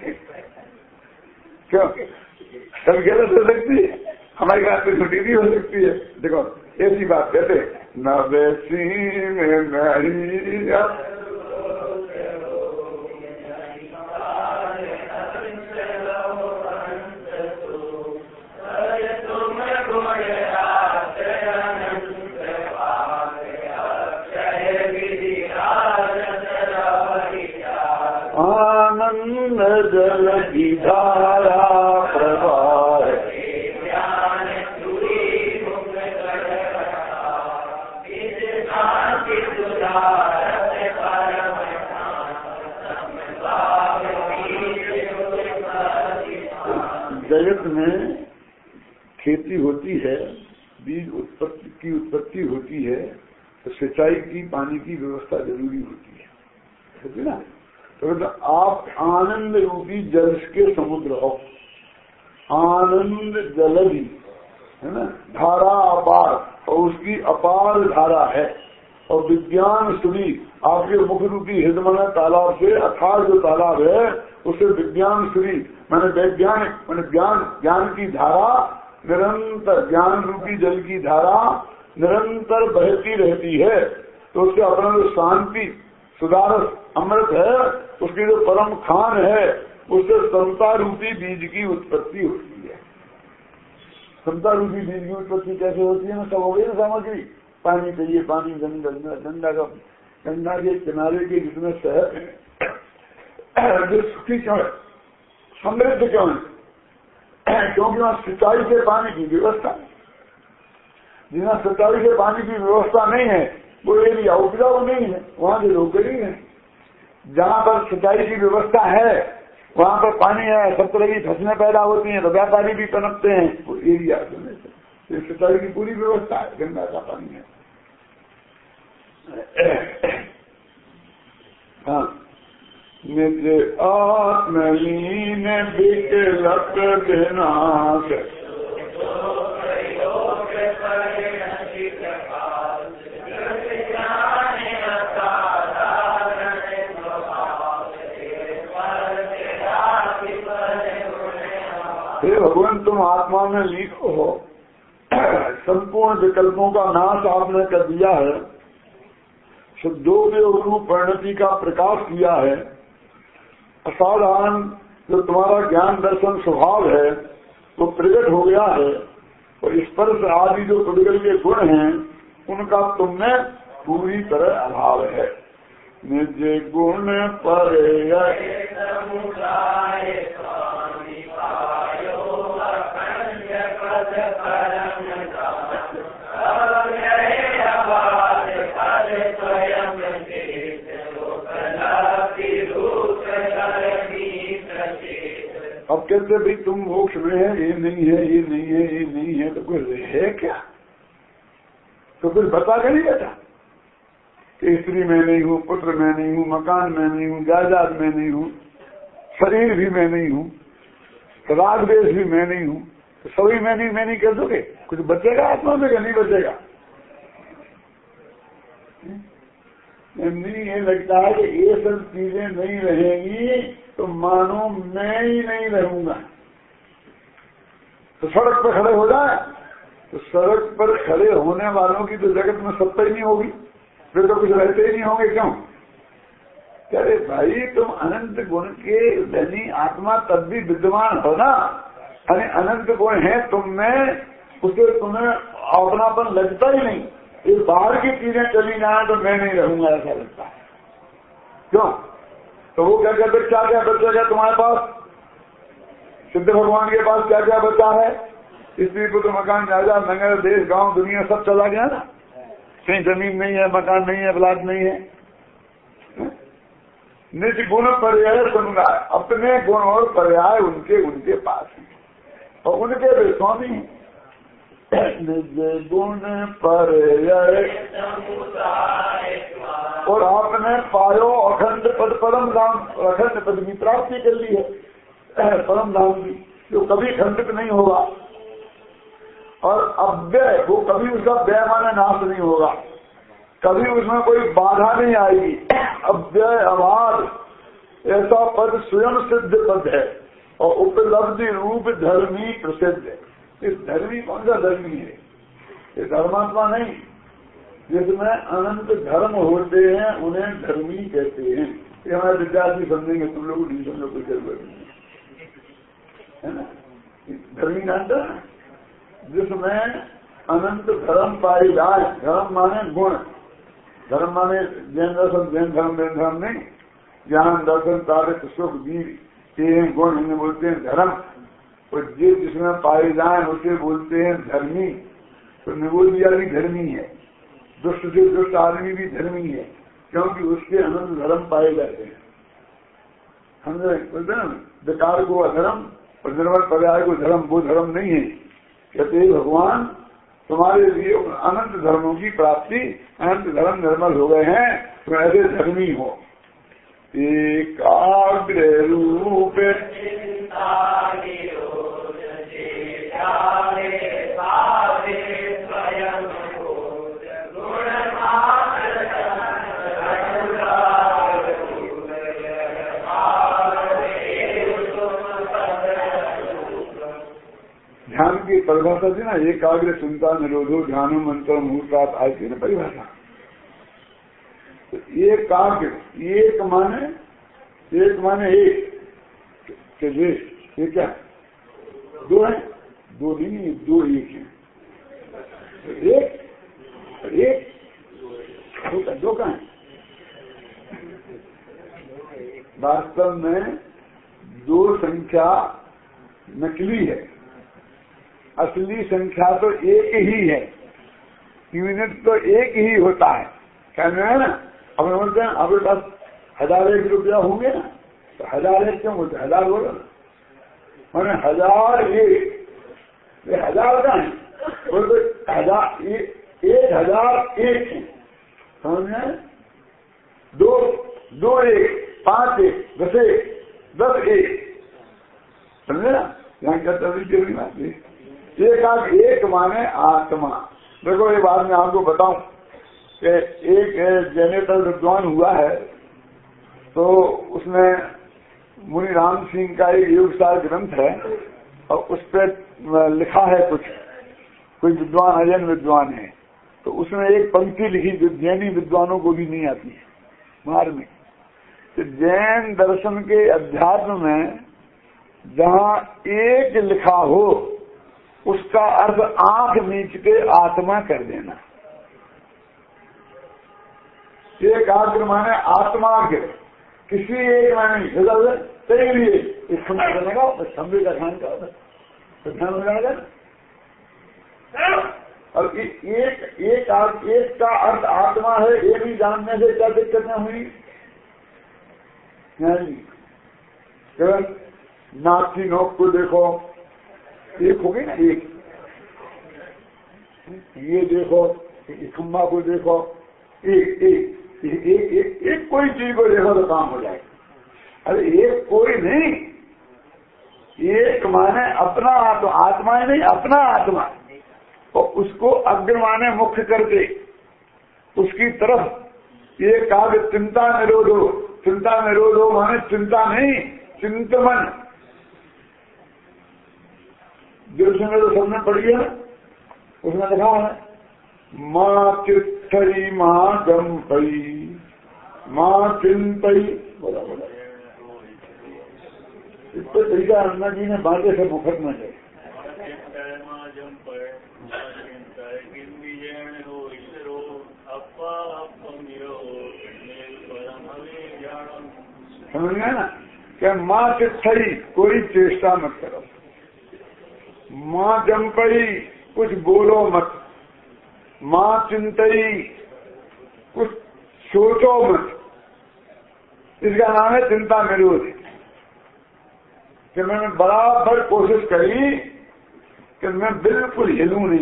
क्यों कभी गलत हो सकती है? हमारी बात तो छुट्टी भी हो सकती है। देखो ऐसी बात कहते न वैसी में नहीं, आनंद जल की धारा प्रवाह जगत में खेती होती है, बीज की उत्पत्ति होती है, तो सिंचाई की पानी की व्यवस्था जरूरी होती है ना। तो आप आनंद रूपी जल के समुद्र हो, आनंद जलधि है ना, धारा अपार, और उसकी अपार धारा है। और विज्ञान सुनी आपके मुख रूपी हृदय तालाब से अथाह जो तालाब है उसे विज्ञान सुनी मैंने वैज्ञानिक मैंने ज्ञान की धारा निरंतर, ज्ञान रूपी जल की धारा निरंतर बहती रहती है। तो उसके अपना जो शांति सुधारस अमृत है, उसकी जो परम खान है, उससे समता रूपी बीज की उत्पत्ति होती है। समता रूपी बीज की उत्पत्ति कैसे होती है ना, सब हो गई ना सामग्री। पानी चाहिए, पानी गंगा के किनारे के जितने शहर जो सुखी क्यों है, समृद्ध क्यों है? क्योंकि वहाँ सिंचाई से पानी की व्यवस्था, जहाँ सिंचाई से पानी की व्यवस्था नहीं है वो एरिया उपजाऊ नहीं है, वहाँ के लोग गरीब हैं। जहाँ पर सिंचाई की व्यवस्था है वहाँ पर पानी है, सब तरह की फसलें पैदा होती हैं, तो व्यापारी भी पनपते हैं। वो एरिया सिंचाई की पूरी व्यवस्था है, गंगा का पानी है। हाँ, निज आत्मलीन विकलप विनाश हे भगवान, तुम आत्मा में लीन हो, संपूर्ण विकल्पों का नाश आपने कर दिया है, शुद्धोदय रूप परिणति का प्रकाश किया है। असाधारण जो तुम्हारा ज्ञान दर्शन स्वभाव है वो प्रकट हो गया है, और स्पर्श आदि जो प्रगल के गुण हैं उनका तुमने पूरी तरह अभाव है। निज गुण पर अब कहते भाई तुम मोक्ष में है, ये नहीं है, ये नहीं है, ये नहीं है, तो कुछ है क्या? तो कुछ बता कर नहीं बेटा कि स्त्री में नहीं हूँ, पुत्र में नहीं हूँ, मकान में नहीं हूँ, जायदाद में नहीं हूँ, शरीर भी मैं नहीं हूँ, राग देश भी मैं नहीं हूँ, तो सभी मैं नहीं कर दोगे, कुछ बचेगा आत्मा में क्या नहीं बचेगा? नहीं, ये लगता है कि ये सब चीजें नहीं रहेंगी तो मानो मैं ही नहीं रहूंगा। तो सड़क पर खड़े हो जाए, तो सड़क पर खड़े होने वालों की तो जगत में सत्ता ही नहीं होगी, फिर तो कुछ रहते ही नहीं होंगे। क्यों? अरे भाई, तुम अनंत गुण के धनी आत्मा तब भी विद्यमान हो ना, अरे अनंत गुण है तुम में, उसे तुम्हें अपनापन लगता ही नहीं। ये बाहर की चीजें चली जाए तो मैं नहीं रहूंगा ऐसा लगता है। क्यों? तो वो क्या कहते, क्या क्या बचेगा तुम्हारे पास? सिद्ध भगवान के पास क्या क्या बचा है? स्त्री पुत्र मकान राजा नगर देश गांव दुनिया सब चला गया ना। कहीं जमीन नहीं है, मकान नहीं है, प्लाट नहीं है। निज गुण पर्याय सुनना, अपने गुण और पर्याय उनके पास है और उनके वे स्वामी हैं। निज गुण पर्याय और आपने पायो अखंड पद परम धाम, अखंड पद की प्राप्ति कर ली है, परम धाम की, जो कभी खंडित नहीं होगा और अव्यय, वो कभी उसका व्यय माने नाश नहीं होगा, कभी उसमें कोई बाधा नहीं आएगी। अव्यय अवाद ऐसा पद स्वयं सिद्ध पद है और उपलब्धि रूप धर्मी प्रसिद्ध है। इस धर्मी कौन सा धर्मी है? ये धर्मात्मा नहीं, जिसमें अनंत धर्म होते हैं उन्हें धर्मी कहते हैं। ये हमारे विद्यार्थी समझेंगे, तुम लोग नहीं समझो, कोई जरूरत नहीं है ना। धर्मी जानते हैं जिसमें अनंत धर्म पाए जाए। धर्म माने गुण, धर्म माने जैन दर्शन, जैन धर्म नहीं, ज्ञान दर्शन तारिक सुख वीर, ये गुण इन्हें बोलते हैं धर्म। और जिसमें पाए जाए उसे बोलते हैं धर्मी। तो निगोदिया भी धर्मी है, दुष्ट से दुष्ट आदमी भी धर्मी है, क्योंकि उसके अनंत धर्म पाए जाते हैं। हम बोलते हैं विकार को अधर्म और निर्मल पर्याय को धर्म, वो धर्म नहीं है। कहते भगवान तुम्हारे लिए अनंत धर्मों की प्राप्ति, अनंत धर्म निर्मल हो गए हैं, तुम ऐसे धर्मी हो। एकाग्र रूप ध्यान की परिभाषा थी ना, एकाग्र चिंता निरोधो ध्यान मंत्र मुहूर्त आई थी ना परिभाषा। तो एकाग्र, एक माने एक के ये क्या दो है? दो नहीं, दो एक है। एक दो का है। वास्तव में दो संख्या नकली है, असली संख्या तो एक ही है। यूनिट तो एक ही होता है, कहने है ना। अब बोलते हैं आपके पास 1001 रुपया होंगे ना, तो 1001 क्यों बोलते? 1000 बोलो ना, मैंने 1001, ये 1000 का है, बोलते 1001 है, समझे? 2 1 5 1 10 1 10 1, समझे ना? यहाँ क्या जरूरी बात है। एक माने आत्मा। देखो ये बात मैं आपको बताऊं कि एक जेनेटर विद्वान हुआ है, तो उसमें मुनि राम सिंह का एक योगसार ग्रंथ है और उस पर लिखा है कुछ, कोई विद्वान अजैन विद्वान है, तो उसमें एक पंक्ति लिखी जो जैनी विद्वानों को भी नहीं आती है मार में। तो जैन दर्शन के अध्यात्म में जहाँ एक लिखा हो उसका अर्थ आंख नीच के आत्मा कर देना। एक आग्र माने आत्माग्र, किसी एक माने तेरे लिए एक खंभा बनेगा, खंभे का ध्यान का तो ध्यान हो जाएगा। और एक का अर्थ आत्मा है, ये भी जानने से क्या दिक्कतें हुई? केवल नाक की नोक को देखो, एक हो गई ना, एक ये देखो, खंभा को देखो, एक कोई चीज को देखो तो काम हो जाए। अरे एक कोई नहीं, एक माने अपना आत्मा, आत्मा ही नहीं अपना आत्मा, और उसको अग्र माने मुख्य करके उसकी तरफ ये काव्य चिंता निरोधो, चिंता निरोधो माने चिंता नहीं चिंतमन। दृश्य में तो सबने पढ़ गया ना, उसमें लिखा है माँ चित्थई माँ जम्पई माँ चिंतई, बोला बोला इस पर तरीका अन्ना जी ने बांटे से मुखत में है। समझ गया ना, क्या माँ चित्थई कोई चेष्टा मत करो, माँ जम्पई कुछ बोलो मत, माँ चिंतई कुछ सोचो मत, इसका नाम है चिंता निरोध। कि मैंने बराबर कोशिश करी कि मैं बिल्कुल हिलूं नहीं,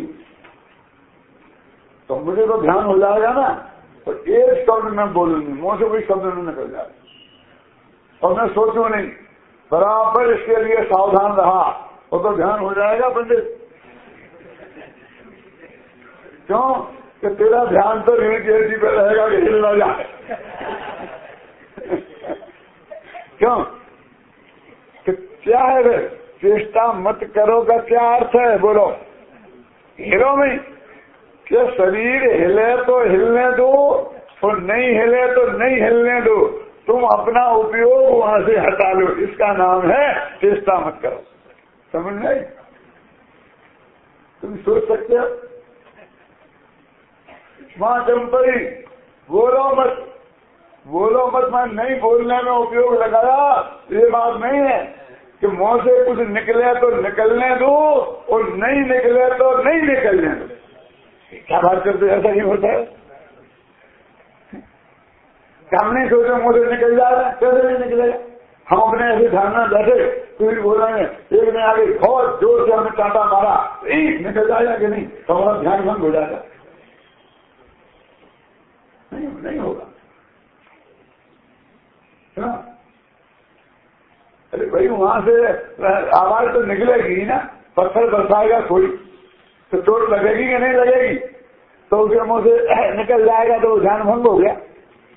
तो मुझे तो ध्यान हो जाएगा ना, तो एक शब्द मैं बोलूंगी, मुंह से कोई शब्द नहीं निकल जाए, और मैं सोचूं नहीं, बराबर इसके लिए सावधान रहा, और तो ध्यान हो जाएगा पंडित। क्यों कि तेरा ध्यान तो रीढ़ की हड्डी पे रहेगा कि हिल ना जाए। क्यों कि क्या है वे चेष्टा मत करो का क्या अर्थ है, बोलो हिलो में, कि शरीर हिले तो हिलने दो और नहीं हिले तो नहीं हिलने दो, तुम अपना उपयोग वहां से हटा लो, इसका नाम है चेष्टा मत करो। समझ नहीं, तुम सोच सकते हो मां चंपई बोलो मत, बोलो मत, मैं नहीं बोलने में उपयोग लगाया, ये बात नहीं है कि मुंह से कुछ निकले तो निकलने दो और नहीं निकले तो नहीं निकलने दो। क्या बात करते, ऐसा नहीं होता है। हम नहीं सोचे मुंह से निकल जा रहा है, कैसे नहीं निकलेगा, हम अपने ऐसे ध्यान बैठे कोई बोल रहे हैं, एक ने आगे बहुत जोर से हमने कांटा मारा, निकल जाएगा कि नहीं, तो हमारा ध्यान भंग हो जाएगा, नहीं होगा। अरे भाई वहां से आवाज तो निकलेगी ना, पत्थर बरसाएगा कोई तो चोट लगेगी कि नहीं लगेगी, तो उसके मुंह से निकल जाएगा तो ध्यान भंग हो गया।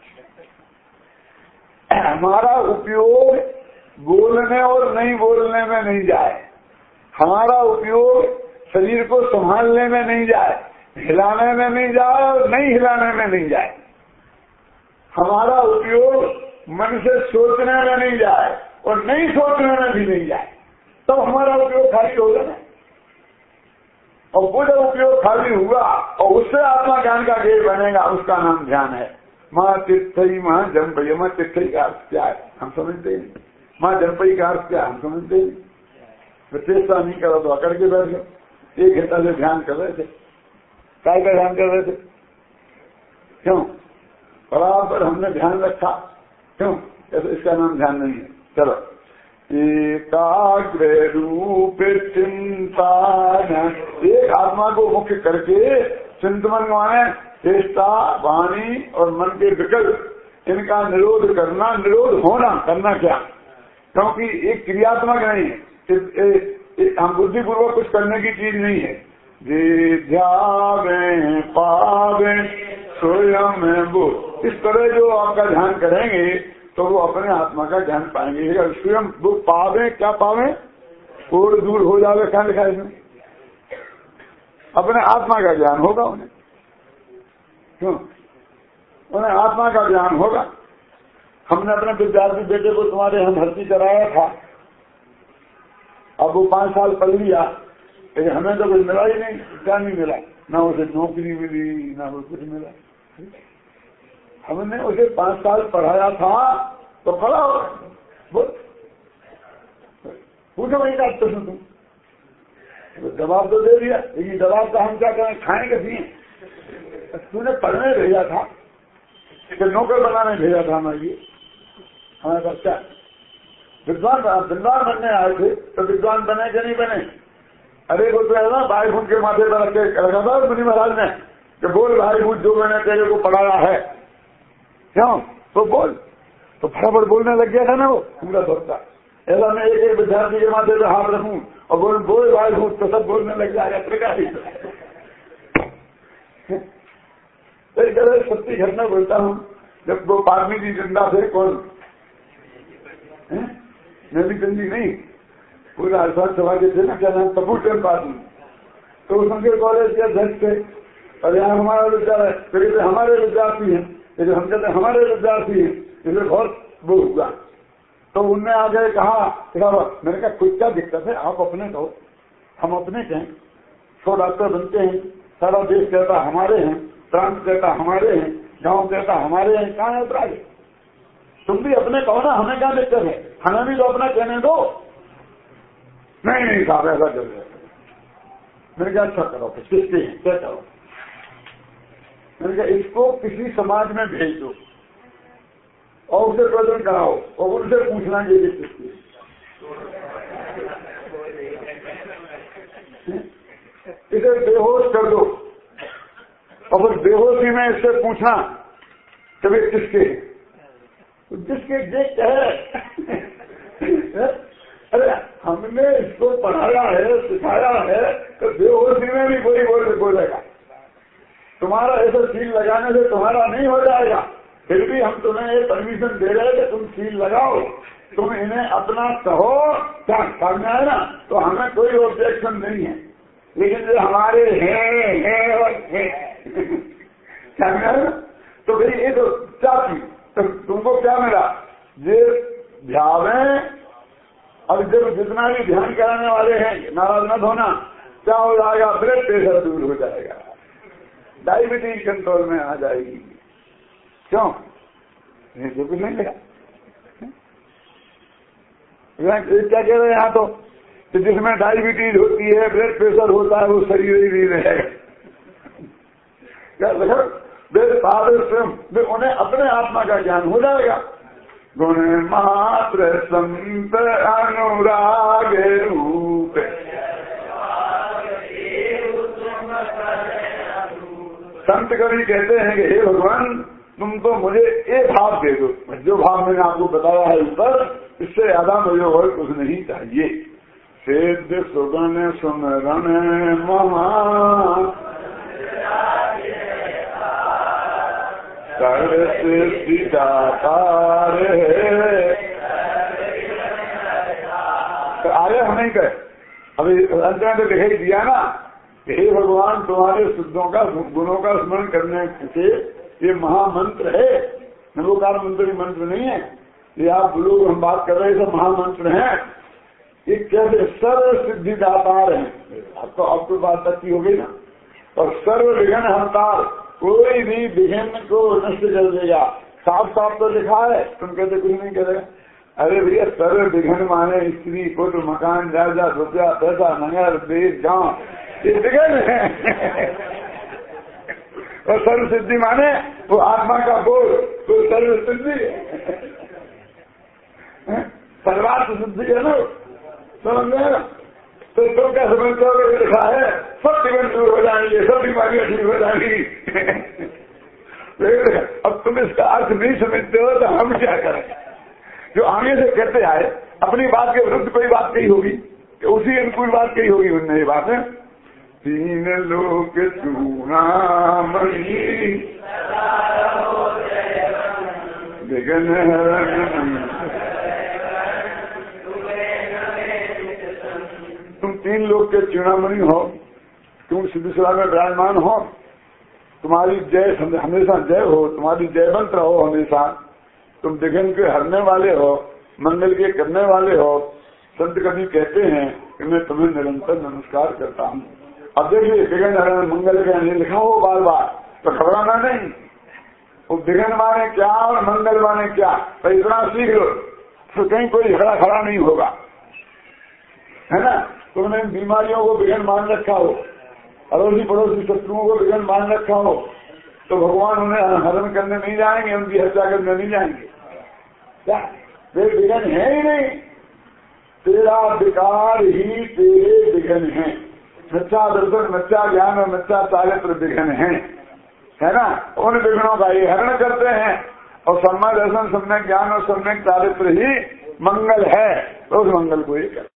हमारा उपयोग बोलने और नहीं बोलने में नहीं जाए, हमारा उपयोग शरीर को संभालने में नहीं जाए, हिलाने में नहीं जाए और नहीं हिलाने में नहीं जाए, हमारा उपयोग मन से सोचने में नहीं जाए और नहीं सोचने में भी नहीं जाए, तब तो हमारा उपयोग खाली होगा ना। और वो जब उपयोग खाली हुआ और उससे आत्मा ज्ञान का गेय बनेगा, उसका नाम ध्यान है। माँ चित्थई माँ जम्पई, माँ चित्थई का अर्थ क्या है हम समझते नहीं, माँ जम्पई का अर्थ क्या हम समझते नहीं। चेष्टा नहीं करो तो अकड़ के बैठ गए, एक घंटा से ध्यान कर रहे थे, काय का ध्यान कर रहे थे, क्यों बराबर हमने ध्यान रखा, क्यों इसका नाम ध्यान नहीं है। चलो एकाग्र रूप चिंता, एक आत्मा को मुख्य करके चिंतन माने चेष्टा वाणी और मन के विकल्प, इनका निरोध करना, निरोध होना, करना क्या, क्योंकि एक क्रियात्मक नहीं है, हम बुद्धिपूर्वक कुछ करने की चीज नहीं है। जे ध्यावे पावे स्वयं वो, इस तरह जो आपका ध्यान करेंगे तो वो अपने आत्मा का ज्ञान पाएंगे। स्वयं वो पावे, क्या पावे, और दूर हो जावे, क्या लिखा है इसमें, अपने आत्मा का ज्ञान होगा उन्हें, क्यों उन्हें आत्मा का ज्ञान होगा। हमने अपने विद्यार्थी बेटे को तुम्हारे यहाँ भर्ती कराया था, अब वो 5 साल पढ़ लिया, लेकिन हमें तो कुछ मिला ही नहीं, क्या नहीं मिला, ना उसे नौकरी मिली ना वो कुछ मिला। हमने उसे 5 साल पढ़ाया था तो पढ़ा, पूछो वही का प्रश्न, तुम जवाब तो दे दिया, लेकिन जवाब का हम क्या करें, खाएं कैसी, तूने पढ़ने भेजा था कि नौकर बनाने भेजा था हमारे लिए, हमारे पास क्या विद्वान बनने आए थे, तो विद्वान बने कि नहीं बने। अरे वो तो है ना भाई भूत के माथे पर रख के रखा था मुनि महाराज ने कि बोल भाई भूत जो मैंने तेरे को पढ़ाया है, क्यों तो बोल, तो फटाफट बोलने लग गया था ना वो पूरा दोस्ता। ऐसा मैं एक एक विद्यार्थी के माथे पे हाथ रखूं और बोल भाई हूं तो सब बोलने लग जाएगा प्रकार। सत्य घटना बोलता हूं, जब वो पारमी जी जिंदा थे, कौन नवी चंदी नहीं, पूरा अल्फाज सभा के थे ना, क्या नाम, तबूचंद पारमी, तो संस्कृत कॉलेज के अध्यक्ष थे। और यहाँ हमारा विद्यालय, तो कहते हमारे विद्यार्थी हैं, जैसे हम कहते हमारे विद्यार्थी हैं, जैसे बहुत वो हुआ। तो उनने आगे कहा, मैंने कहा कुछ क्या दिक्कत है, आप अपने कहो, हम अपने कहें, 100 डॉक्टर बनते हैं, सारा देश कहता हमारे हैं, प्रांत कहता हमारे हैं, गांव कहता हमारे हैं, कहाँ है अपराध? तुम भी अपने कहो ना, हमें क्या दिक्कत है, हमें भी तो अपना कहने दो। नहीं साहब ऐसा कर रहे। मैंने कहा अच्छा करो, किसके हैं क्या करो। मैंने कहा इसको किसी समाज में भेज दो और उसे प्रवचन कराओ और उनसे पूछना ये किसकी, इसे बेहोश कर दो और फिर बेहोशी में इससे पूछना कभी किसके, जिसके जे कहे। अरे हमने इसको पढ़ाया है, सिखाया है, तो बेहोशी में भी कोई बोलेगा। तुम्हारा ऐसा सील लगाने से तुम्हारा नहीं हो जाएगा, फिर भी हम तुम्हें ये परमिशन दे रहे हैं कि तुम सील लगाओ, तुम इन्हें अपना कहो, क्या करना है ना, तो हमें कोई ऑब्जेक्शन नहीं है। लेकिन जो हमारे हैं और क्या ना, तो भाई ये तो चाहती, तो तुमको क्या मिला, ये ध्यान। अब जब जितना भी ध्यान कराने वाले हैं, नाराज मत होना, क्या हो जाएगा, ब्लड प्रेशर दूर हो जाएगा, डायबिटीज कंट्रोल में आ जाएगी। क्यों? जो कुछ नहीं लगा। क्या कह रहे हैं यहाँ तो, कि जिसमें डायबिटीज होती है, ब्लड प्रेशर होता है, वो शरीर ही नहीं रहेगा। क्या स्वयं उन्हें अपने आत्मा का ज्ञान हो जाएगा। गुण मात्र संत अनुराग रूप, संत कवि कहते हैं कि हे भगवान, तुम तो मुझे एक भाव दे दो, जो भाव मैंने आपको बताया है ऊपर, इससे ज्यादा मुझे और कुछ नहीं चाहिए। सिद्ध सुगन सुमरण महा दातार है। तो आगे हम नहीं कहे, अभी अंत में तो दिखाई दिया ना कि हे भगवान, तुम्हारे शुद्धों का गुणों का स्मरण करने से ये महामंत्र है, नमोकार मंत्र मंत्र नहीं है ये। आप लोग हम बात कर रहे हैं, सब महामंत्र हैं। ये कैसे सर्व सिद्धि दातार है, आपको बात अच्छी हो गई ना। और सर्व विघ्न हरतार, कोई भी विघ्न को नष्ट कर देगा। साफ साफ तो लिखा है, तुम कहते कुछ नहीं कह रहे। अरे भैया, सर्व विघ्न माने स्त्री पुत्र मकान जायदाद रुपया पैसा नगर देश गांव, ये विघ्न है। और सर्व सिद्धि माने वो आत्मा का बोल, तो सर्व सिद्धि सर्वार्थ सिद्धि है ना, समझ में। तो क्या समझते हो, लिखा है सब जीवन दूर हो जाएंगे, सब बीमारियां ठीक हो जाएंगी। अब तुम इसका अर्थ नहीं समझते हो तो हम क्या करें। जो आगे से कहते आए, अपनी बात के विरुद्ध कोई बात कही होगी, कि उसी अनुकूल बात कही होगी उनने। ये बात है, तीन लोग चूड़ामणि विघ्न, तुम 3 लोग के चूड़ामणि हो, तुम सिद्धेश्वर में विराजमान हो, तुम्हारी जय हमेशा जय हो, तुम्हारी जय मंत्र हो हमेशा, तुम विघ्न के हरने वाले हो, मंगल के करने वाले हो। संत कभी कहते हैं कि मैं तुम्हें निरंतर नमस्कार करता हूँ। अब देखिए, विघ्न हरण मंगल के लिखा हो बार बार, तो घबराना नहीं। वो विघ्न माने क्या और मंगल माने क्या, तो इतना सीख लो, तो कहीं कोई झगड़ा खड़ा नहीं होगा, है ना। तुमने बीमारियों को विघ्न मान रखा हो, अड़ोसी पड़ोसी शत्रुओं को विघ्न मान रखा हो, तो भगवान उन्हें हरण करने नहीं जाएंगे, उनकी हत्या करने नहीं जाएंगे। क्या वे विघ्न है ही नहीं, तेरा विकार ही तेरे विघ्न है। सच्चा दर्शन, सच्चा ज्ञान और सच्चा चारित्र विघ्न है ना। उन विघ्नों का ये हरण करते हैं और सम्यक दर्शन, सम्यक ज्ञान और सम्यक चारित्र ही मंगल है, तो उस मंगल को ये कर।